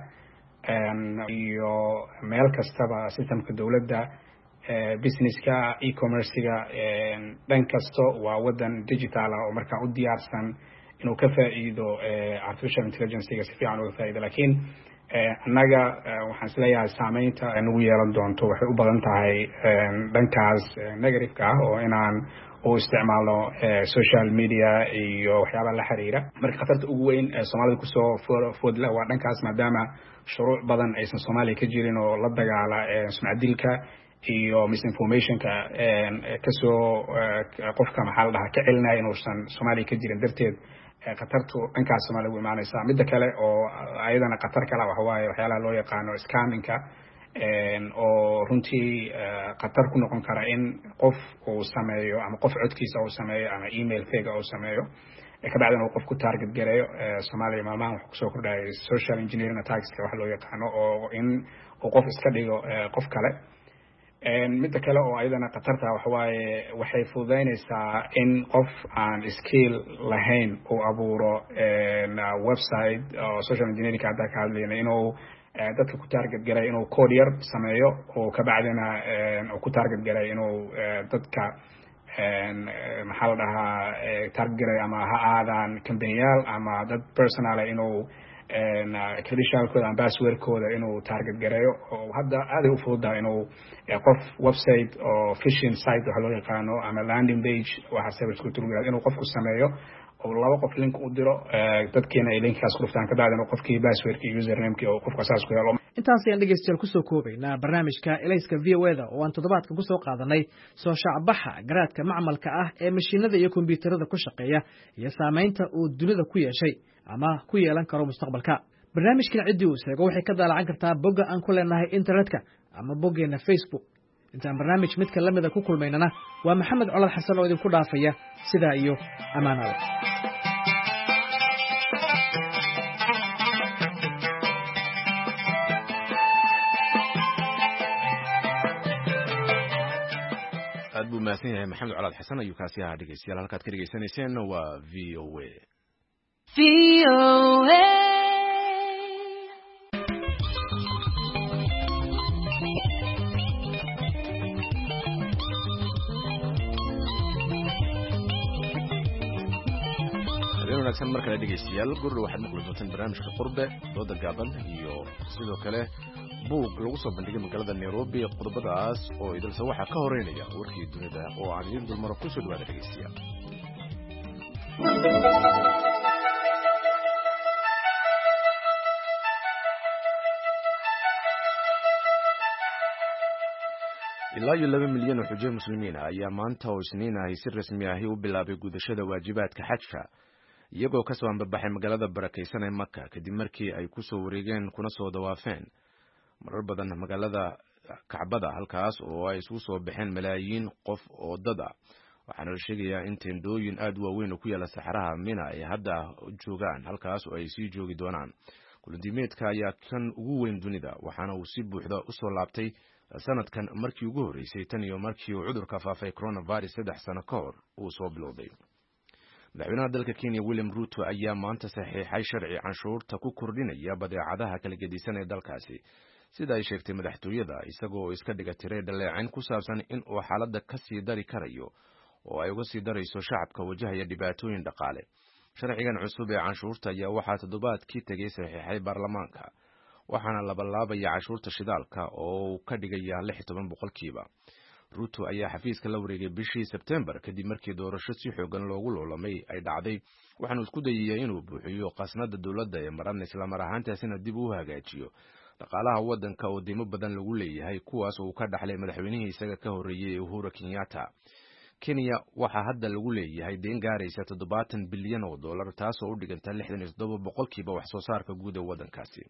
Speaker 20: iyo meel kastaba systemka dowladda, businesska, e-commerce-ga, dhan kasto waa waddan digital ah oo markaa u diyaarsan inuu ka faa'iido artificial intelligence-ga si fiican uga faa'iido. laakiin annaga waxaan isleeyahay saameynta nagu yeelan doonto waxay u badan tahay dhankaas negative-ka ah, oo inaan u isticmaalno social media iyo waxyaaba la xiriira. marka khatarta ugu weyn ee Soomaalida kusoo foodla waa dhankaas, maadaama shuruuc badan aysan Soomaaliya ka jirin oo la dagaala sumcadilka iyo misinformation-ka kasoo qofka maxaa la dhahaa ka celinaya inuusan Soomaaliya ka jirin darteed khatartu dhankaas Soomaaliya u imaanaysaa. midda kale oo ayadana khatar kale waxa waaye waxyaalaha loo yaqaano scamming-ka oo runtii khatar ku noqon kara in qof uu sameeyo ama qof codkiisa uu sameeyo ama email fake uu sameeyo, kabacdina uu qof ku target gareeyo. Soomaaliya maalmahan waxa kusoo kordhayay social engineering attacks-ka wax loo yaqaano, oo in uu qof iska dhigo qof kale. midda kale oo ayadana khatarta waxa waaye waxay fududaynaysaa in qof aan skill lahayn uu abuuro website oo social engineering hadda ka hadlayna, inuu dadka ku target garay inuu code yar sameeyo oo kabacdina uu ku target garay inuu dadka maxaa la dhahaa target garay ama ha aadaan company-yaal ama dad personal inuu credentialkooda ama passwordkooda inuu target gareeyo. oo hadda aaday u fududahay inuu qof website oo phishing site waxa loo yaqaano ama landing page waxa cyber security inuu qofku sameeyo oo laba qof link u diro, dadkeena ay linkkaas ku dhuftaan, kabacdina qofkii passwordkii usernamekii oo qofka asaas ku helo.
Speaker 11: intaas ayaan dhegeystayaal kusoo koobaynaa barnaamijka Elayska V O A-da oo aan toddobaadkan kusoo qaadanay soo shacbaxa garaadka macmalka ah ee mashiinada iyo kombiyuutarada ku shaqeeya iyo saameynta uu dunida ku yeeshay ama ku yeelan karo mustaqbalka. barnaamijkan ciddii uu sheego waxay ka daalacan kartaa bogga aan ku leenahay internetka ama boggeena Facebook. intaan barnaamij midka la mida ku kulmaynana waa Maxamed Colad Xasan oo idinku dhaafaya sidaa iyo amaanada.
Speaker 1: aad buu mahadsan yahay Maxamed Colad Xasan ayuu kaasi ahaa. dhegeystayaal halkaad ka dhegeysanayseen waa V O A. V O A. wanaagsan markale dhegeystayaal, gurri waxaad maqli doontaan barnaamijka qurbe, dooda gaaban iyo sidoo kale buug lagu soo bandhigay magaalada nairobi qodobadaas oo idilse waxaa ka horeynaya warkii dunida oo aan idin dulmaro ku soo dhawaada dhegeystayaal. ilaa iyo laba milyan oo xujo muslimiin ah ayaa maanta oo isniin ahi si rasmi ahi u bilaabay gudashada waajibaadka xajka iyagoo ka soo ambabaxay magaalada barakaysan ee maka kadib markii ay ku soo wareegeen kuna soo dawaafeen marar badan magaalada kacbada halkaas oo ay isugu soo baxeen malaayiin qof oo dad ah. waxaana la sheegayaa in teendooyin aad u waaweyn oo ku yaala saxaraha mina ay hadda joogaan halkaas oo ay sii joogi doonaan. kulandiimeedka ayaa kan ugu weyn dunida waxaana uu si buuxda u soo laabtay sanadkan markii ugu horeysay tan iyo markii uu cudurka faafay coronavirus saddex sano ka hor uu soo bilowday. madaxweynaha dalka Kenya William Ruto ayaa maanta saxiixay sharci canshuurta ku kordhinaya badeecadaha kala gedisan ee dalkaasi sida ay sheegtay madaxtooyada isagoo iska dhiga tiray dhaleecayn ku saabsan in uu xaaladda ka sii dari karayo oo ay uga sii darayso shacabka wajahaya dhibaatooyin dhaqaale. sharcigan cusub ee canshuurta ayaa waxaa toddobaadkii tegay saxiixay baarlamaanka waxaana labalaabaya canshuurta shidaalka oo uu ka dhigaya lix iyo toban boqolkiiba. Ruto ayaa xafiiska la wareegay bishii Sebtembar kadib markii doorasho si xoogan loogu loolamay ay dhacday waxaana isku dayay inuu buuxiyo qasnada dowladda ee maran isla mar ahaantaasina dib u hagaajiyo dhaqaalaha waddanka oo deymo badan lagu leeyahay kuwaas oo uu ka dhaxlay madaxweynihii isaga ka horreeyay Uhuru Kenyatta. Kenya waxaa hadda lagu leeyahay deyn gaaraysa toddobaatan bilyan oo dollar taasoo u dhiganta lixdan iyo toddoba boqolkiiba wax soo saarka guud ee waddankaasi.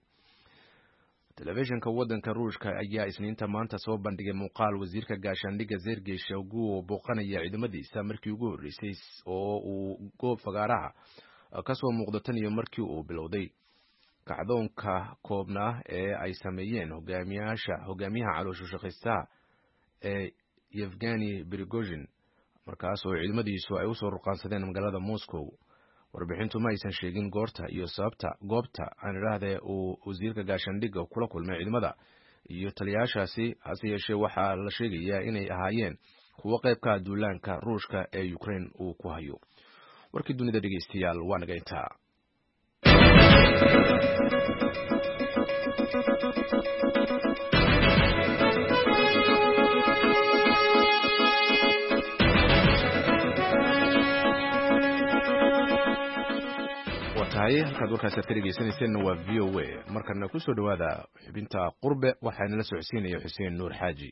Speaker 1: telefishinka waddanka Ruushka ayaa isniinta maanta soo bandhigay muuqaal wasiirka gaashaandhigga Sergei Shoigu oo booqanaya ciidamadiisa markii ugu horreysay oo uu goob fagaaraha ka soo muuqdo tan iyo markii uu bilowday kacdoonka koobnaa ee ay sameeyeen hogaamiyaasha hogaamiyaha caloosha shaqaystaha ee Yevgeny Prigozhin markaas oo ciidamadiisu ay u soo ruqaansadeen magaalada Moscow. warbixintu ma aysan sheegin goorta iyo sababta goobta aan idhaahdee uu wasiirka gaashaandhigga kula kulmay ciidamada iyo taliyaashaasi hase yeeshee waxaa la sheegayaa inay ahaayeen kuwo qaybka duulaanka Ruushka ee Ukraine uu ku hayo. warkii dunida dhegeystayaal waa naga intaa. halkaad warkaasi ka dhegeysanayseena waa V O A markana ku soo dhawaada xubinta qurbe waxaana la socodsiinaya Xuseen Nuur Xaaji.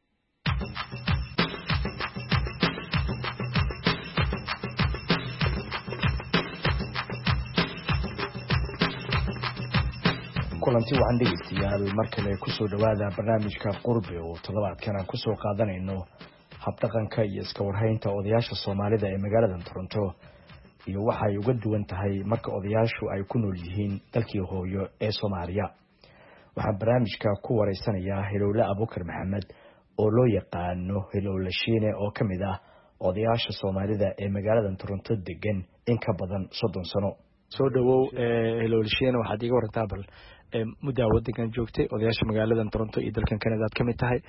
Speaker 21: kulanti waxaan dhegeystayaal mar kale ku soo dhawaada barnaamijka qurbe oo toddobaadkan aan ku soo qaadanayno habdhaqanka iyo iska warhaynta odayaasha Soomaalida ee magaalada Toronto iyo waxa ay uga duwan tahay marka odayaashu ay ku nool yihiin dalkii hooyo ee Soomaaliya. waxaan barnaamijka ku wareysanayaa Hilowle Abuukar Maxamed oo loo yaqaano Hilowle Shiine oo ka mid ah odayaasha Soomaalida ee magaalada Toronto degan in ka badan soddon sano.
Speaker 22: soo dhawow Hilowle Shiine waxaad iga warantaa bal muddo waddankan joogtay odayaasha magaalada Toronto iyo dalkan Canada aad ka mid tahay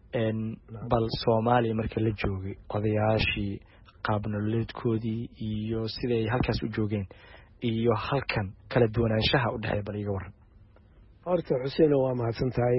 Speaker 22: bal Soomaaliya marka la joogay odayaashii qaab nololeedkoodii iyo siday halkaas u joogeen iyo halkan kala duwanaanshaha u dhexeeya bal iga waran.
Speaker 3: horta Xuseen waa mahadsan tahay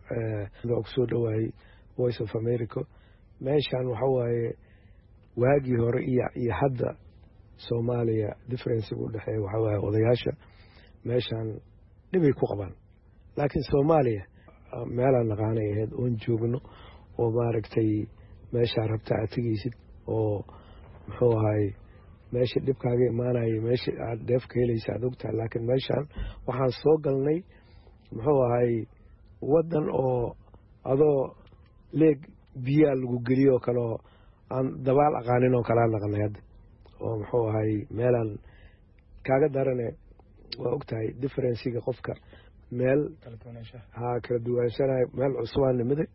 Speaker 3: ee ku soo dhawaay Voice of America. meeshan waxa waaye waagii hore iyo iyo hadda Soomaaliya difference u dhexeeya waxa waaye odayaasha meeshan dhibay ku qabaan laakiin Soomaaliya meelaan naqaanay ahayd oon joogno oo maaragtay meesha rabta aad tagaysid oo muxuu ahay meesha dhibkaaga imaanaya meesha aad dheef ka helaysa aad ogtahay laakiin meeshaan waxaan soo galnay muxuu ahay waddan oo adoo leeg biyaa lagu geliyo kale oo aan dabaal aqaanin oo kalaa naqnay hadda oo muxuu ahay meelaan kaaga darane waa ogtahay differenciga qofka meel haa kala duwanaansanayo meel cusubaan nimiday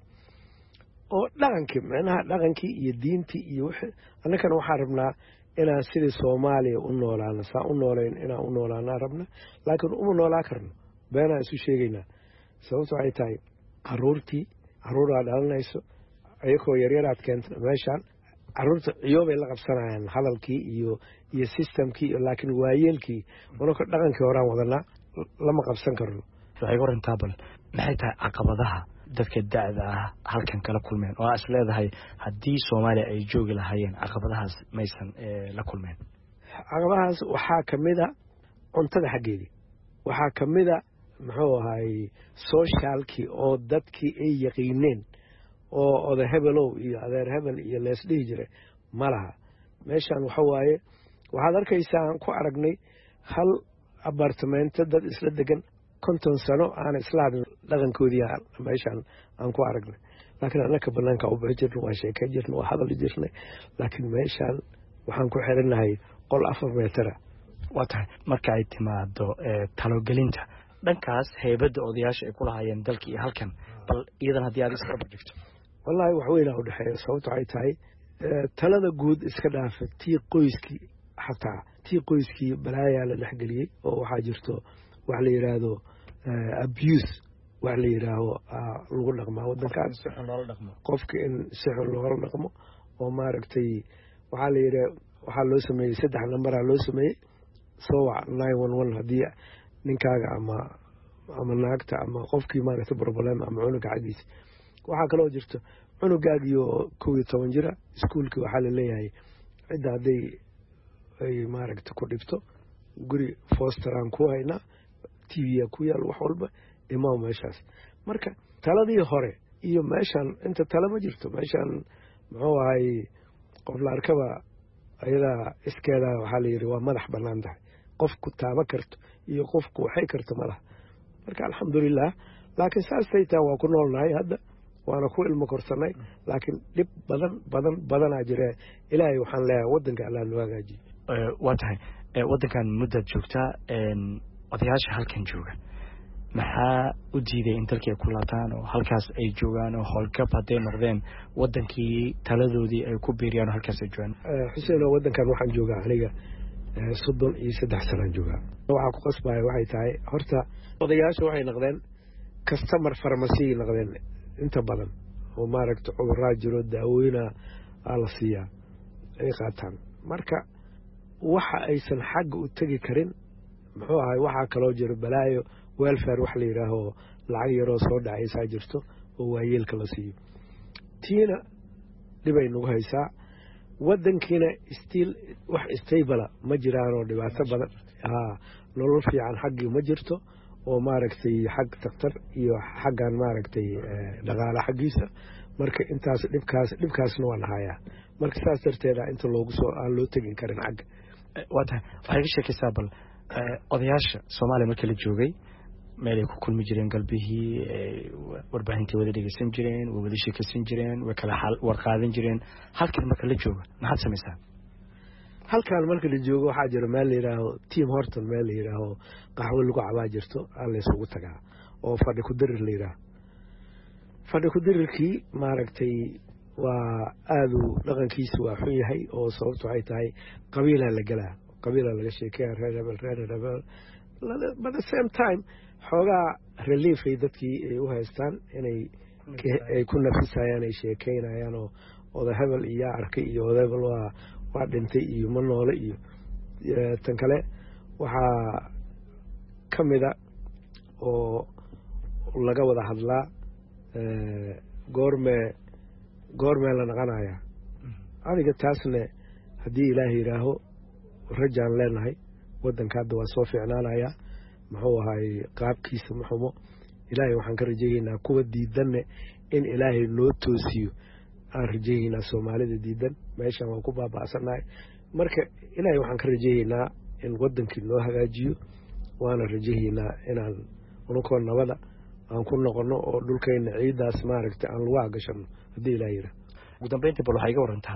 Speaker 3: oo dhaqankii macnaha dhaqankii iyo diintii iyo wixii annagana waxaan rabnaa inaan sidii Soomaaliya u noolaano saa u nooleyn inaan u noolaano rabna laakiin uma noolaa karno beenaan isu sheegaynaa sababtoo ay tahay caruurtii caruuraa dhalanayso ayagoo yaryar aad keenta meeshaan caruurta ciyoobay la qabsanayaan hadalkii iyo iyo systemkii laakiin waayeelkii marka dhaqankii horaan wadanaa lama qabsan karno.
Speaker 22: waxay warantaa bal
Speaker 21: maxay tahay caqabadaha dadka da'da ah halkan kala kulmeen oo as leedahay haddii Soomaaliya ay joogi lahaayeen caqabadahaas maysan la kulmeen?
Speaker 3: caqabadahaas waxaa kamid ah cuntada xaggeedii, waxaa kamid ah muxuu ahay socialkii oo dadkii ay yaqiineen oo oday hebelow iyo adeer hebel iyo lees dhihi jiray ma laha. meeshaan waxa waaye waxaad arkaysaa aan ku aragnay hal apartmento dad isla degan konton sano aan isla hadin dhaqankoodii meeshaan aan ku aragnay, laakiin annaka banaanka u bixi jirnay, waa sheekay jirnay, waa hadal jirnay, laakiin meeshaan waxaan ku xiranahay qol afar meetara.
Speaker 21: waa tahay marka ay timaado talogelinta dhankaas heybadda odayaasha ay ku lahaayeen dalka iyo halkan, bal iyadan haddii aad iska dhigto.
Speaker 3: wallaahi wax weyn u dhexeeya. sababto ay tahay talada guud iska dhaafa tii qoyskii, xataa tii qoyskii balaayaa la dhexgeliyey oo waxaa jirto wax la yidhaahdo abuse, wax la yidhaaho lagu dhaqmaa waddankaan qofka in si xun loola dhaqmo oo maaragtay waxaa la yidhaha waxaa loo sameeyey saddex nambaraa loo sameeyey soo wac nine one one haddii ninkaaga ama ama naagta ama qofkii maaragtay problem ama cunuga xaggiisa. waxaa kaloo jirto cunugaagiyo kow iyo toban jira iskuulkii waxaa la leeyahay cidda hadday ay maaragtay ku dhibto guri fosteraan ku haynaa, t v ku yaal, wax walba imaam meeshaas. marka taladii hore iyo meeshaan inta tala ma jirto. meeshaan muxuu ahay qof la arkaba ayadaa iskeeda waxaa la yidhi waa madax bannaan tahay, qofku taaba karto iyo qofku waxay karto ma laha. marka alxamdulilah, laakiin saastay taa waa ku noolnahay hadda, waana ku ilmo korsanay, laakiin dhib badan badan badanaa jira. ilaahay waxaan leeyahay waddanka allah noo hagaajiyo.
Speaker 21: waa tahay waddankan muddaad joogtaa, odayaasha halkan jooga maxaa u diiday in dalkii ay ku laabtaan oo halkaas ay joogaan oo howlgab hadday noqdeen waddankii taladoodii ay ku biiriyaan oo halkaas ay joogaan?
Speaker 3: xuseen oo waddankan waxaan joogaa aniga soddon iyo saddex sanaan joogaa. waxaa ku qasbaya waxay tahay horta odayaasha waxay noqdeen customer pharmacy noqdeen inta badan oo maaragta cuduraa jiro daawooyina aa la siiyaa ay qaataan. marka waxa aysan xagga u tegi karin muxuu ahay waxaa kaloo jiro balaayo welfare wax la yidhaaho lacag yaroo soo dhacaysaa jirto oo waayeelka la siiyo. tiina dhibay nagu haysaa. waddankiina stiil wax stable ma jiraanoo dhibaato badan nolol fiican xaggii ma jirto oo maaragtay xag daktar iyo xaggan maaragtay dhaqaale xaggiisa. marka intaas dhibkaas dhibkaasna waa nahayaa. marka saas darteeda inta loogu soo aan loo tegin karin xagga.
Speaker 21: waa tahay waxay ka sheekaysaa bal odayaasha Soomaaliya markii la joogay meel ay ku kulmi jireen galbihii, warbaahintii wada dhegeysan jireen, way wada sheekaysan jireen, way kala warqaadan jireen. halkan marka la joogo maxaad samaysaa?
Speaker 3: halkan marka la joogo waxaa jira meel la yidhaaho Tim Horton, meel la yidhaaho qaxwo lagu cabaa jirto aan la isugu tagaa oo fadhi ku dirir la yidhaaho. fadhi ku dirirkii maaragtay waa aadu dhaqankiisu waa xun yahay oo sababtu waxay tahay qabiilaa la gelaa, qabiilaa laga sheekeeya, reer hebel reer hebel. but the same time xoogaa reliefay dadkii ay u haystaan inay ay ku nafisayaan, ay sheekeynayaan oo oda hebel iyo arkay iyo oda hebel waa waa dhintay iyo ma noole iyo tan kale waxaa ka mida oo laga wada hadlaa goorme goormee la naqanaya. aniga taasne haddii ilaahay yidhaaho rajaan leenahay waddanka hadda waa soo fiicnaanayaa. muxuu ahay qaabkiisa maxumo ilaahay waxaan ka rajayeynaa kuwa diidanne in ilaahay noo toosiyo aan rajayeynaa. soomaalida diidan meeshaan waan ku baaba'sanahay. marka ilaahay waxaan ka rajayeynaa in waddankii noo hagaajiyo, waana rajayeynaa inaan unukoo nabada aan ku noqono oo dhulkayna ciidaas maaragtay aan lagu agashano haddii ilaahay yidhaah.
Speaker 21: ugu dambeyntii bal waxay iga warantaa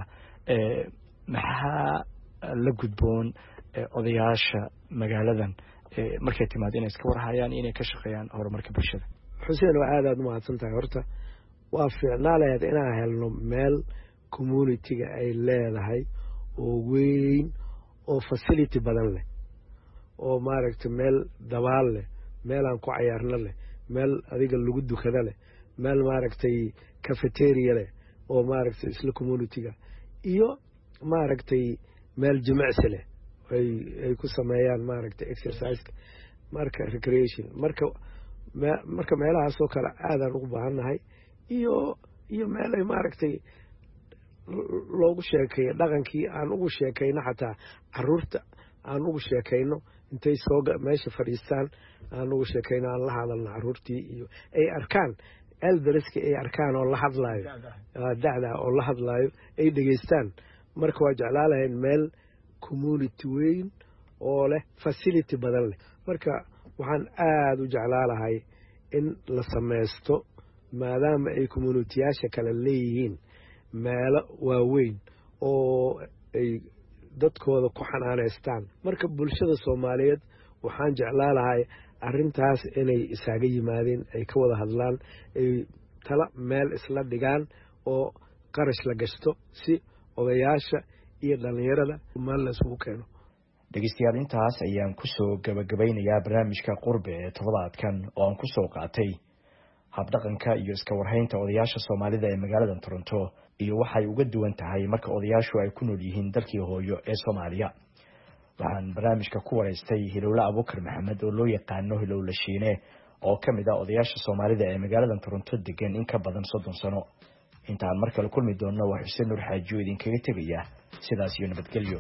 Speaker 21: maxaa la gudboon odayaasha magaaladan markay timaado inay iska warhayaan inay ka shaqeeyaan horumarka bulshada?
Speaker 3: xuseen waa aad aad umahadsan tahay. horta waa fiicnaaleed inaan helno meel communitiga ay leedahay oo weyn oo facility badan leh oo maaragtay meel dabaal leh, meel aan ku cayaarno leh, meel adiga lagu dukada leh, meel maaragtay cafeteria leh oo maaragtay isla communitiga iyo maaragtay meel jimicsi leh ay ay ku sameeyaan maaragtay exercise marka recreation. marka marka meelahaasoo kale aadaan ugu baahannahay iyo iyo meel ay maaragtay loogu sheekeeyo dhaqankii aan ugu sheekayno xataa caruurta aan ugu sheekayno intay soo meesha fadhiistaan aan ugu sheekayno aan la hadalno caruurtii iyo ay arkaan elderska ay arkaan oo la hadlaayo dacda oo la hadlaayo ay dhegaystaan marka waa jeclaa lahayn meel community weyn oo leh facility badan leh marka waxaan aada u jeclaa lahay in la samaysto maadaama ay communitiyaasha kale leeyihiin meelo waaweyn oo ay dadkooda ku xanaaneystaan marka bulshada soomaaliyeed waxaan jeclaa lahay arrintaas inay isaaga yimaadeen ay ka wada hadlaan ay tala meel isla dhigaan oo qarash la gashto si odayaasha iyo dhallinyarada meel la isugu keeno
Speaker 21: dhegeystayaal intaas ayaan kusoo gabagabaynayaa barnaamijka qurbe ee toddobaadkan oo aan kusoo qaatay habdhaqanka iyo iska warhaynta odayaasha soomaalida ee magaalada Toronto iyo waxay uga duwan tahay marka odayaashu ay ku nool yihiin dalkii hooyo ee Soomaaliya waxaan barnaamijka ku wareystay Hilowle Abukar Maxamed oo loo yaqaano Hilowle Shiine oo ka mid ah odayaasha Soomaalida ee magaalada Toronto degan in ka badan soddon sano intaan mar kale kulmi doono waa Xuseen Nuur Xaaji idinkaga tegaya sidaas iyo nabadgelyo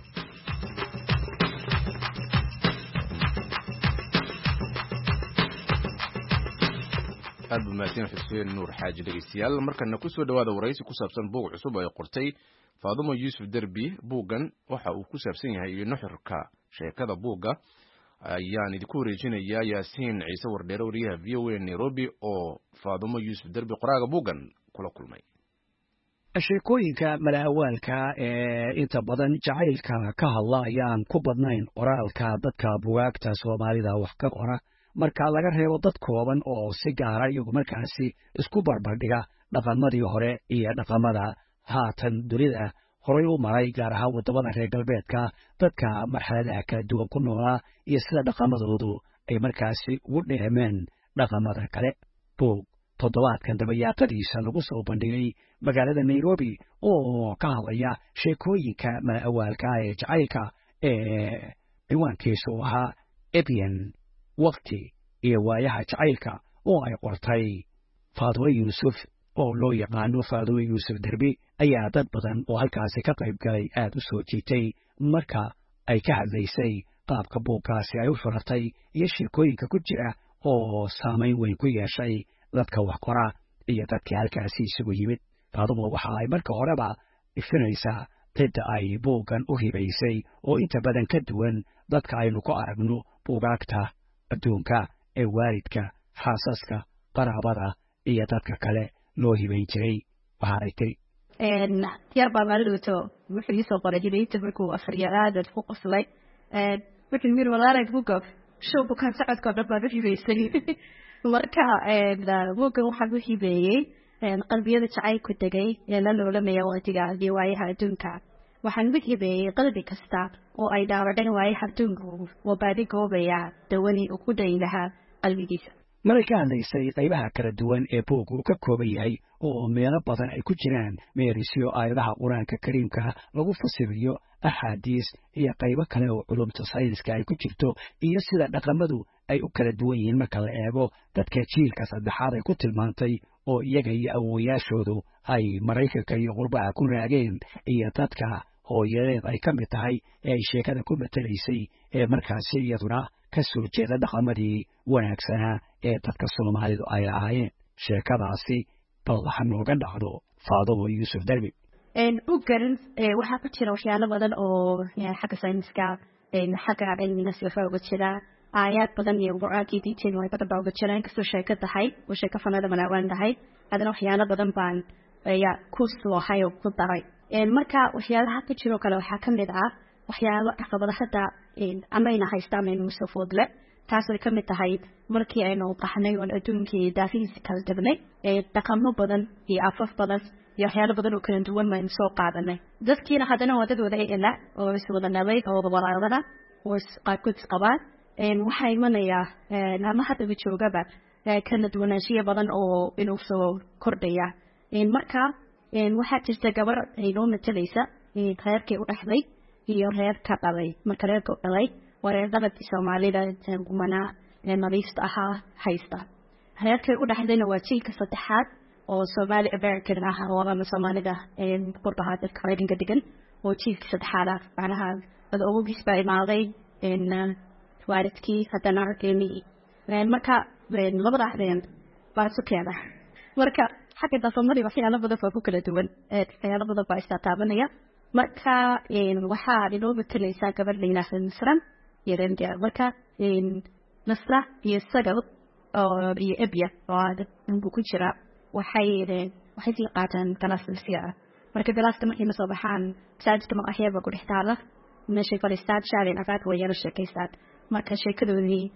Speaker 1: aad buu mahadsan Xuseen Nuur Xaaji dhegeystayaal markana ku soo dhawaada waraysi ku saabsan buug cusub oo ay qortay Faadumo Yuusuf Derbi buugan waxa uu ku saabsan yahay iyo nuxurka sheekada buuga ayaan idinku wareejinayaa Yaasiin Ciise Wardheere wariyaha V O A Nairobi oo Faadumo Yuusuf Derbi qoraaga buugan kula kulmay
Speaker 2: sheekooyinka malaawaalka ee inta badan jacaylka ka hadla ayaan ku badnayn qoraalka dadka buugaagta Soomaalida wax ka qora marka laga reebo dad kooban oo si gaar ah iyagu markaasi isku barbardhiga dhaqamadii hore iyo dhaqamada haatan dunida horay u maray gaar ahaan wadamada reer galbeedka dadka marxaladaha kala duwan ku noolaa iyo sida dhaqamadoodu ay markaasi ugu dheemeen dhaqamada kale buug toddobaadkan dabayaaqadiisa lagu soo bandhigay magaalada Nairobi oo ka hadlaya sheekooyinka malaawaalka ee jacaylka ee ciwaankiisu ahaa Ebian waqti iyo waayaha jacaylka oo ay qortay Faadumo Yuusuf oo loo yaqaano Faadumo Yuusuf Derbi ayaa dad badan oo halkaasi ka qayb galay aad u soo jiitay marka ay ka hadlaysay qaabka buuggaasi ay u furatay iyo sheekooyinka ku jira oo saameyn weyn ku yeeshay dadka wax qora iyo dadkii halkaasi isugu yimid Faadumo waxa ay marka horeba ifinaysaa cidda ay buuggan u hibaysay oo inta badan ka duwan dadka aynu ku aragno buugaagta adduunka ee waalidka xaasaska qaraabada iyo dadka kale loo hibayn jiray waxaanay tiri
Speaker 5: yar baa maalidooto wuxuu iisoo qoray jibayta markuu afriyaraada ku qoslay wuxuu yiri walaalay buugga show bukaan socodka dhan baa hibaysay marka buuggan waxaa u hibeeyey qalbiyada jacaylku degay ee la noolamaya waqtiga iyo waayaha adduunka waxaan u hibeeyey qalbi kasta oo ay dhaawaceen waayaha adduunku waa baadi goobaya dawani uu ku dayi lahaa qalbigiisa
Speaker 2: markay ka hadlaysay qaybaha kala duwan ee buuggu uu ka kooban yahay oo meelo badan ay ku jiraan meerisyo aayadaha qur-aanka kariimka lagu fasiriyo axaadiis iyo qaybo kale oo culumta sayniska ay ku jirto iyo sida dhaqamadu ay u kala duwan yihiin marka la eego dadka jiilka saddexaad ay ku tilmaantay oo iyaga iyo awoowayaashoodu ay Maraykanka iyo qurbaha ku raageen iyo dadka hooyadeed ay ka mid tahay ee ay sheekada ku matalaysay ee markaasi iyaduna ka soo jeeda dhaqamadii wanaagsanaa ee dadka Soomaalidu ay lahaayeen sheekadaasi bal waxaa nooga dhacdo Faadumo Yuusuf Derbi
Speaker 5: buuggan waxaa ku jira waxyaalo badan oo xagga sayniska xagga cilmiga sifa uga jira aayaad badan iyo quraanka diinteena way badan baa uga jira inkastoo sheeko tahay oo sheeko fanada malaawaan tahay hadana waxyaalo badan baan ayaa ku soo hayo ku daray marka waxyaalaha ku jiro kale waxaa ka mid ah waxyaalo caqabada hadda amayna haystaan inuu soo foodle taas ay ka mid tahay markii aynu qaxnay oo adduunkii daafihiisa kala dabnay dhaqamo badan iyo afaf badan iyo waxyaalo badan oo kala duwan maynu soo qaadanay dadkiina haddana waa dad wada ila oo is wada nabay oo walaalada oo qaarkood qabaan waxaa imanayaa ama haddaba joogaba kala duwanaanshiya badan oo inuu soo kordhaya marka waxaa jirta gabar aynoo matalaysa reerkii u dhexday iyo reerka dhalay marka reerka u dhalay waa reer dabadkii Soomaalida gumanaa nadiifta ahaa haysta heerkay u dhaxdayna waa jiilka saddexaad oo Somali American ah oo ama Soomaalida ee qurbaha dadka qaybinka degan oo jiilka saddexaad ah macnaha dad ugu gisbay maaday in waalidkii haddana arkeenii marka labada axdeen baa isu keena marka xagga dhaqamadii waxyaalo badan oo ku kala duwan ee waxyaalo badan baa istaabanaya marka waxaa inoo matalaysaa gabadh la yidhaahdo Nasran iyo Rendia marka Nasra iyo Sagal oo iyo Ebya oo dad ku jira waxay waxay sii qaataan ganacsiga marka galaaska markay soo baxaan saajidka ma ahayba ku dhextaala meesha fadhiistaan shaarin afaad wayana sheekaystaan marka sheekadoodii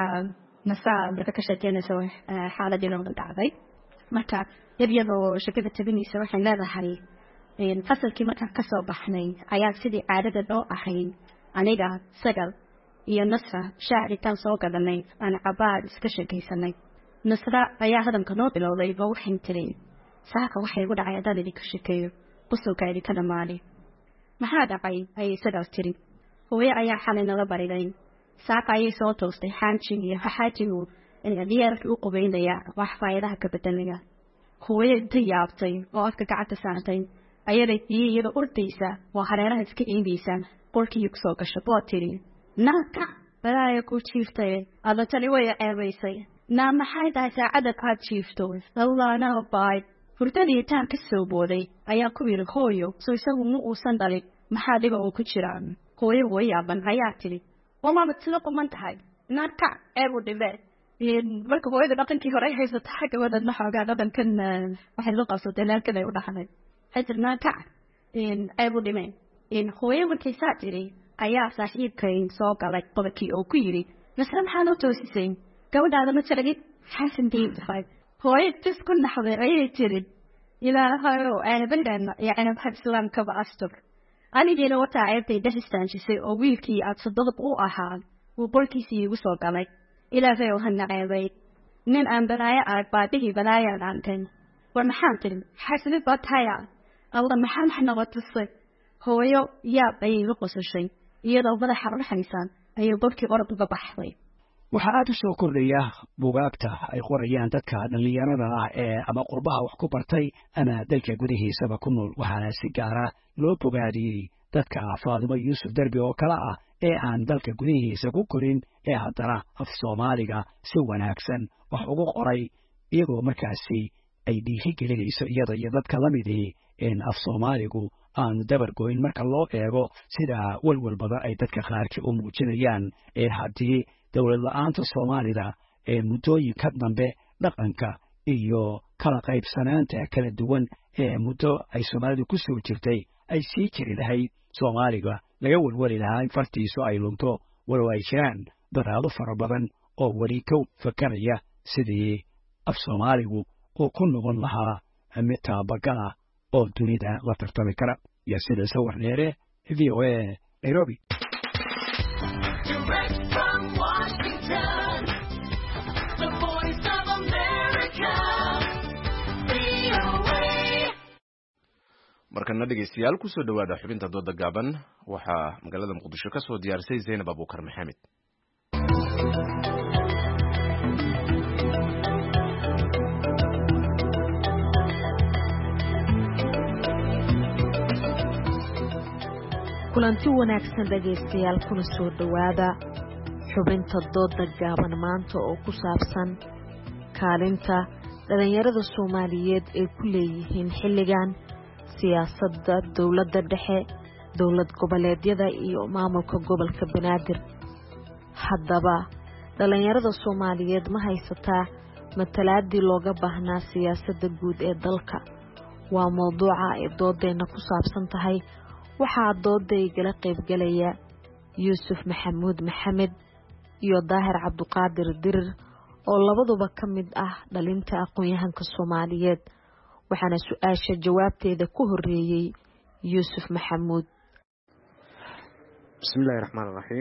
Speaker 5: Nasra marka ka sheekeynayso xaaladii loo dhacday marka Ebyadoo sheekada tabinaysa waxay leedahay in fasalkii markaan ka soo baxnay ayaa sidii caadada loo ahayn aniga Sagal iyo Nasra shaaritaan soo gadanay aan cabaad iska sheekaysanay Nasra ayaa hadalka noo bilowday oo waxay tiri saaka waxay ugu dhacay hadaan idinka sheekeeyo busulka idinka dhamaanay maxaa dhacay ay Sagal tiri hooyo ayaa xalay nala bariday saaka ayay soo toostay xaanjin iyo xaajinu in diyaarka u qabeynaya wax faa'iidaha ka bedelaya hooyo inta yaabtay oo afka gacanta saartay ayaday iyada ordaysa waa hareeraha iska eegaysa qolkii ku soo gashay boo tiri naaka balaa ku jiiftay ada tani way eebaysay naa maxay tahay saacada aad jiifto allaana baay furtadii taan ka soo booday ayaa ku yiri hooyo soo isagu ma uusan dhalin maxaa dhiba uu ku jiraa hooyo way yaaban ayaa tiri wama batilo quman tahay naaka eebu dhibe marka hooyada dhaqankii hore haysata xagga wadadna xoogaa dhaqankan waxay loo qabsatay laakiin ay u dhaxlay hadirna ka in eebu dhime in hooyo markay saa tiri ayaa saaxiibkay soo galay qodobkii oo ku yiri Nasra maxaa loo toosisay gabadhaada ma jaragid xasan diintay hooyo tis ku naxday ayay tiri ilaahay oo aabadan yaani waxaa islaamka ba astur anigeena wata aytay dahistaanjisay oo wiilkii aad sadad u ahaa uu qolkiisii ugu soo galay ilaahay oo hana ceebay nin aan balaaya arag baadihii balaaya dhaantay war maxaan tiri xasanid baa taya alla maxaa maxna watasay hooyo yaa bay ugu qosashay iyadoo madaxa ruxaysan ayay qolkii orod uga baxday
Speaker 2: waxaa aad u soo kordhaya buugaagta ay qorayaan dadka dhalinyarada ah ee ama qurbaha wax ku bartay ama dalka gudihiisaba ku nool waxaana si gaara loo bogaadiyey dadka Faadimo Yuusuf Darbi oo kale ah ee aan dalka gudihiisa ku korin ee haddana af Soomaaliga si wanaagsan wax ugu qoray iyagoo markaasi ay dhiiri gelinayso iyada iyo dadka la mid ah in af Soomaaligu aan dabar goyn marka loo eego sida walwal badan ay dadka qaarkii u muujinayaan ee haddii dawlad la'aanta Soomaalida ee muddooyinka dambe dhaqanka iyo kala qaybsanaanta kala duwan ee muddo ay Soomaalidu ku soo jirtay ay sii jiri lahayd Soomaaliga laga walwali lahaa in fartiisu ay lunto walow ay jiraan dadaalo fara badan oo weli ka fakaraya sidii af Soomaaligu uu ku noqon lahaa mid taabagala oo dunida la tartami kara iyo sida sawir dheere V O A Nairobi.
Speaker 1: markana dhegeystayaal ku soo dhawaada xubinta dooda gaaban waxaa magaalada Muqdisho ka soo diyaarisay Zainab Abuukar Maxamed.
Speaker 4: kulanti wanaagsan dhegeystayaal kuna soo dhawaada xubinta dooda gaaban maanta oo ku saabsan kaalinta dhalinyarada Soomaaliyeed ee ku leeyihiin xilligan siyaasadda dawladda dhexe dawlad goboleedyada iyo maamulka gobolka Banaadir. haddaba dhalinyarada Soomaaliyeed ma haysataa matalaadii looga baahnaa siyaasadda guud ee dalka waa mowduuca ay doodeena ku saabsan tahay. waxaa doodaygala qaybgalaya Yuusuf Maxamuud Maxamed iyo Daahir Cabduqaadir Dirir oo labaduba ka mid ah dhalinta aqoon-yahanka Soomaaliyeed waxaana su-aasha jawaabteeda ku horeeyay Yuusuf Maxamuud.
Speaker 6: bismillaahi raxmaani raxiim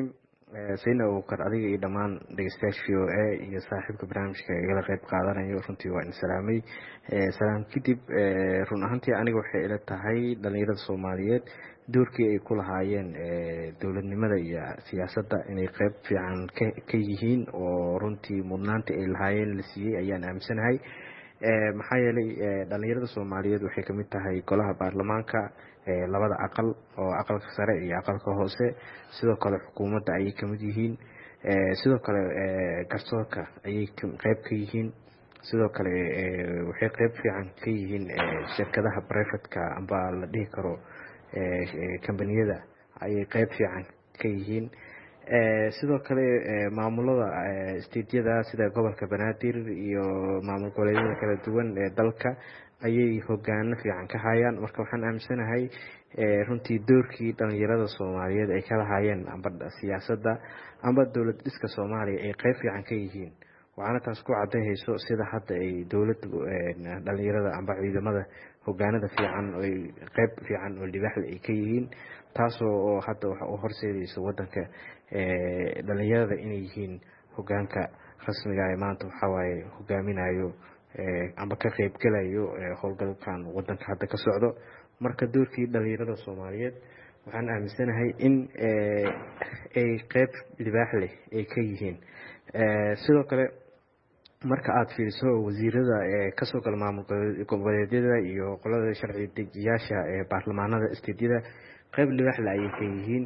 Speaker 6: sayna Abuukar adiga iyo dhammaan dhegeystayaasha V O A iyo saaxiibka barnaamijka igala qayb qaadanayo runtii waa in salaamay salaam kadib run ahaantii aniga waxay ila tahay dhalinyarada Soomaaliyeed doorkii ay ku lahaayeen dowladnimada iyo siyaasadda inay qayb fiican ka yihiin oo runtii mudnaanta ay lahaayeen la siiyay ayaan aaminsanahay maxaa yeelay dhalinyarada Soomaaliyeed waxay ka mid tahay golaha baarlamaanka labada aqal oo aqalka sare iyo aqalka hoose sidoo kale xukuumadda ayay ka mid yihiin sidoo kale garsoorka ayay qayb ka yihiin sidoo kale waxay qayb fiican ka yihiin shirkadaha privateka amba la dhihi karo kambaniyada ayay qayb fiican ka yihiin sidoo kale maamulada stateyada sida gobolka Banaadir iyo maamul goboleedyada kala duwan ee dalka ayay hogaano fiican ka hayaan marka waxaan aaminsanahay runtii doorkii dhalinyarada Soomaaliyeed ay ka lahaayeen amba siyaasadda amba dowlad dhiska Soomaaliya ay qayb fiican ka yihiin waxaana taas ku cadeynayso sida hadda ay dowladda dhalinyarada amba ciidamada hogaanada fiican oo qayb fiican oo libaax ay ka yihiin taasoo hadda waxa uu horseedayso wadanka dhalinyarada inay yihiin hogaanka rasmiga ah maanta waxa waaye hogaaminayo amba ka qayb galayo howlgalkan wadanka hadda ka socdo marka doorkii dhalinyarada Soomaaliyeed waxaan aaminsanahay in ay qayb libaax leh ay ka yihiin sidoo kale marka aad fiiriso wasiirada ka soo gal maamul goboleedyada iyo qolada sharci dejiyaasha ee baarlamaanada stateyada qayb libaax leh ay ka yihiin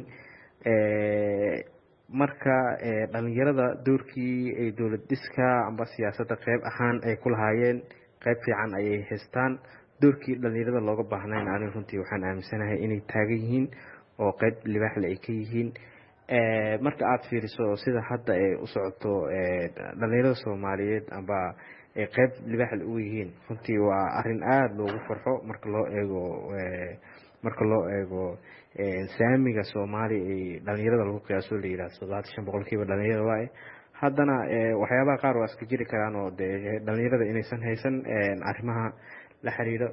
Speaker 6: marka dhalinyarada doorkii ay dowlad dhiska amba siyaasadda qayb ahaan ay ku lahaayeen qayb fiican ayay haystaan doorkii dhalinyarada looga baahnaan aniga runtii waxaan aaminsanahay inay taagan yihiin oo qayb libaax leh ay ka yihiin marka aad fiiriso sida hadda ay u socoto dhalinyarada Soomaaliyeed amba ay qayb libaax leh u yihiin runtii waa arrin aad loogu farxo marka loo eego marka loo eego saamiga Soomaaliya ee dhalinyarada lagu qiyaaso la yiraahdo sodon iyo shan boqolkiiba dhalinyarada waa haddana waxyaabaha qaar waa iska jiri karaan oo dhalinyarada inaysan haysan arrimaha la xiriiro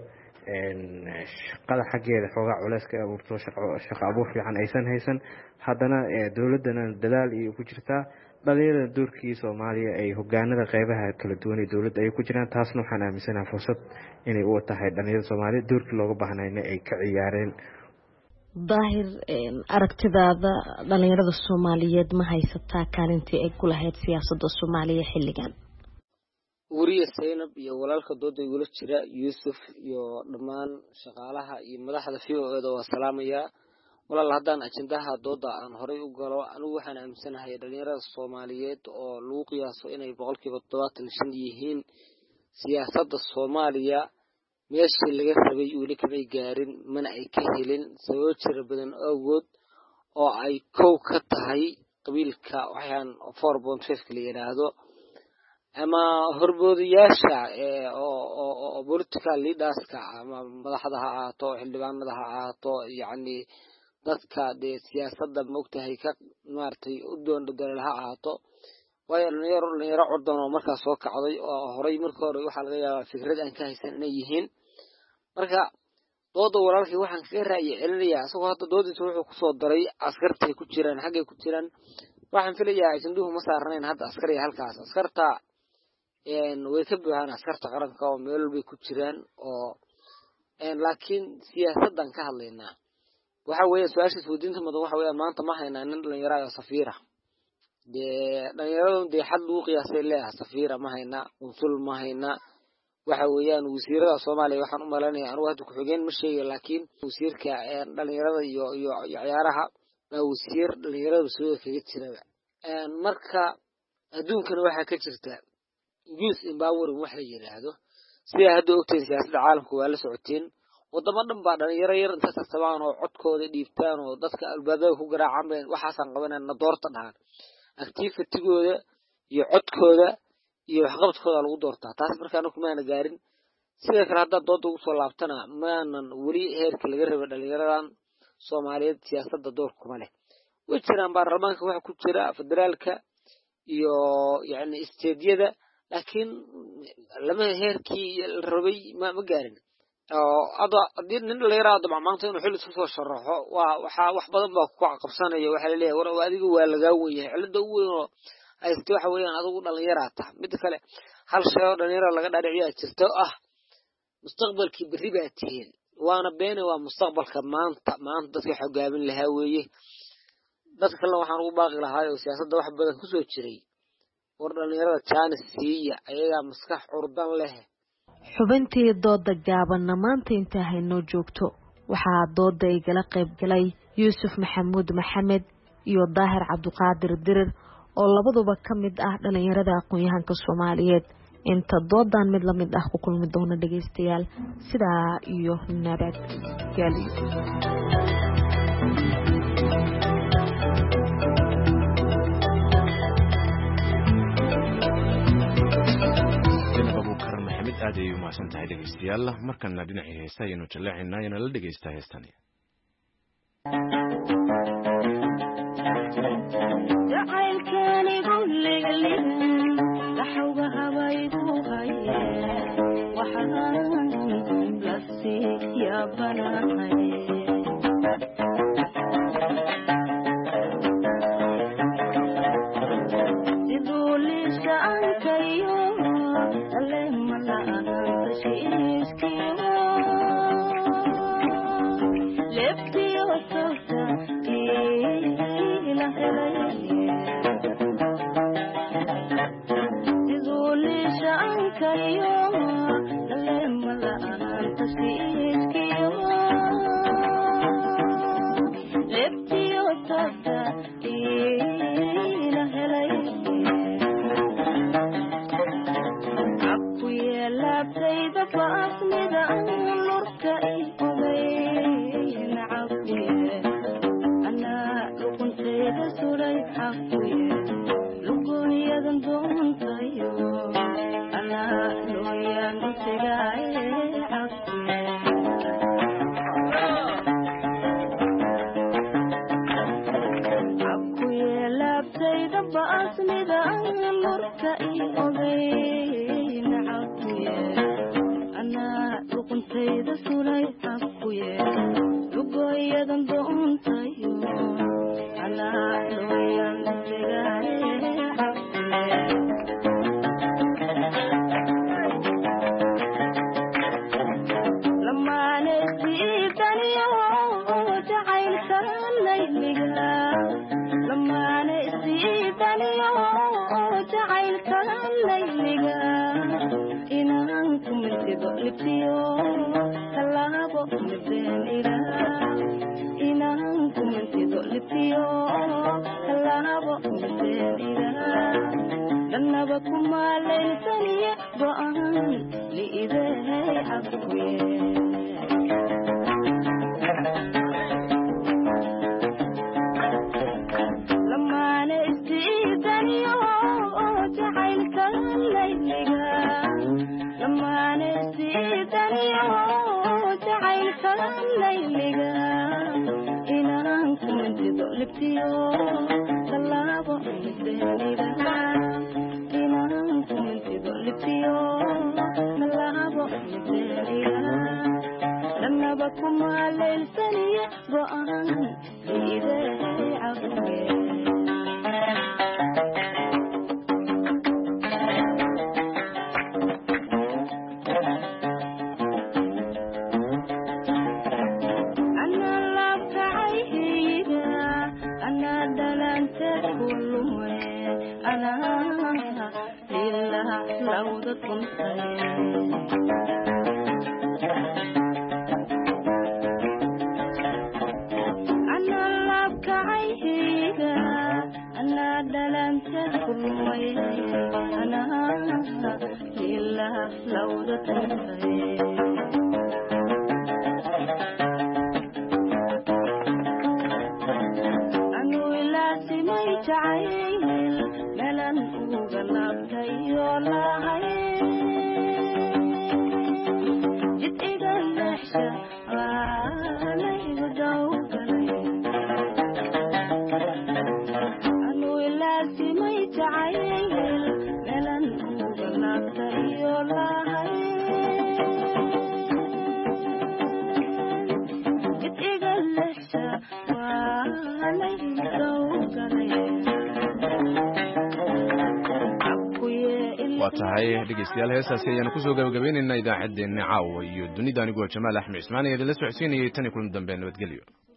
Speaker 6: shaqada xaggeeda xoogaa culayska abuurto shaqo abuur fiican aysan haysan haddana dowladdana dadaal iyo ku jirtaa dhalinyarada doorkii Soomaaliya ay hogaanada qaybaha kala duwan ee dowladda ay ku jiraan taasna waxaan aaminsanahay fursad inay u tahay dhalinyarada Soomaaliya doorkii looga baahnayna ay ka ciyaareen
Speaker 4: daahir aragtidaada dhalinyarada Soomaaliyeed ma haysataa kaalintii ay ku lahayd siyaasadda Soomaaliya xilligan
Speaker 7: wariye Zainab iyo walaalka dooda igula jira Yuusuf iyo dhammaan shaqaalaha iyo madaxda V O A da waa salaamaya walaal haddaan ajendaha dooda aan horay u galo anigu waxaan aaminsanahay dhalinyarada Soomaaliyeed oo lagu qiyaaso inay boqolkiiba todobaatan iyo shan yihiin siyaasadda Soomaaliya meeshii laga rabay weli kamay gaarin mana ay ka helin sababo jira badan awgood oo ay kow ka tahay qabiilka waxaan four point five la yiraahdo ama horboodayaasha oo political leaderska ama madaxda ha ahaato xildhibaanada ha ahaato yacni dadka dee siyaasadda maogtahay ka maartay u doon dadaal ha ahaato waayo dhalinyaro dhalinyaro curdan oo markaas soo kacday oo horay markii hore waxaa laga yaabaa fikrad aan ka haysan inay yihiin marka dooda walaalkii waxaan kaga raaciyay celinayaa isagoo hadda doodiisa wuxuu kusoo daray askartay ku jiraan xaggay ku jiraan waxaan filayaa ajanduhu ma saarnayn hadda askar iyo halkaas askarta way ka buuxaan askarta qaranka oo meel walbay ku jiraan oo laakiin siyaasaddan ka hadlaynaa waxa weeye su-aasha isweydiinta mudan waxa weeyaan maanta ma haynaa nin dhalinyaro ah oo safiira dee dhalinyaradu dee xad lagu qiyaasay leeyahay safiira ma haynaa consul ma haynaa waxa weeyaan wasiirada Soomaaliya waxaan u maleynayaa anigu hadda ku-xigeen ma sheegayo laakiin wasiirka dhalinyarada iyo iyo ciyaaraha waa wasiir dhalinyarada soo kaga jiraba marka adduunkana waxaa ka jirta youth empowering wax la yiraahdo sida hadda ogteen siyaasadda caalamka waa la socoteen wadamo dhan baa dhalinyaro yar inta tartamaan oo codkooda dhiibtaan oo dadka albaabada ku garaacaan waxaasan qabanayna doorta dhahan activity-gooda iyo codkooda iyo waxqabadkooda lagu doortaa taas markaana kumaana gaarin sidoo kale haddaad dooda ugu soo laabtana maanan weli heerka laga raba dhalinyaradan Soomaaliyeed siyaasadda door kuma leh way jiraan baarlamaanka waxa ku jira federaalka iyo yacni isteediyada laakiin lama heerkii la rabay ma ma gaarin oo ada hadii nin la yiraahdo maanta inuu xil isku soo sharaxo waa waxa wax badan baa ku qabsanaya waxa la leeyahay war adiga waa laga weeyay cilada ugu weyn oo ay isti waxa weeyaan adigu dhalinyarada mid kale hal shay oo dhalinyarada laga dhaadhiciyaa jirto ah mustaqbalkii berri baa tiin waana been waa mustaqbalka maanta maanta dadka xogaabin lahaa weeye dadka kale waxaan ugu baaqi lahaa oo siyaasadda wax badan ku soo jiray war dhalinyarada chance siiya ayaga maskax urdan leh
Speaker 4: xubintii dooda gaabanna maanta inta hayno joogto waxaa dooda igala qayb galay Yuusuf Maxamuud Maxamed iyo Daahir Cabduqaadir Dirir oo labaduba ka mid ah dhalinyarada aqoon-yahanka Soomaaliyeed inta doodan mid la mid ah ku kulmi doona dhageystayaal sidaa iyo nabad gali
Speaker 1: aad ay u mahadsantahay dhegeystayaal markana dhinacii heesta ayaynu jaleecinaa inaan la dhegeysta heestani
Speaker 8: jacaylkeeni gulligalin laxawga habaygu haye waxaan lasii yaabanahay siduu liisha ankayo
Speaker 1: waa tahay dhegeystayaal heesaasi ayaanu kusoo gabagabaynaynaa idaacaddeenna caawa iyo dunida anigoo jamaal axmed cismaan ee idinla socodsiinayay tan iyo kulan dambe nabadgelyo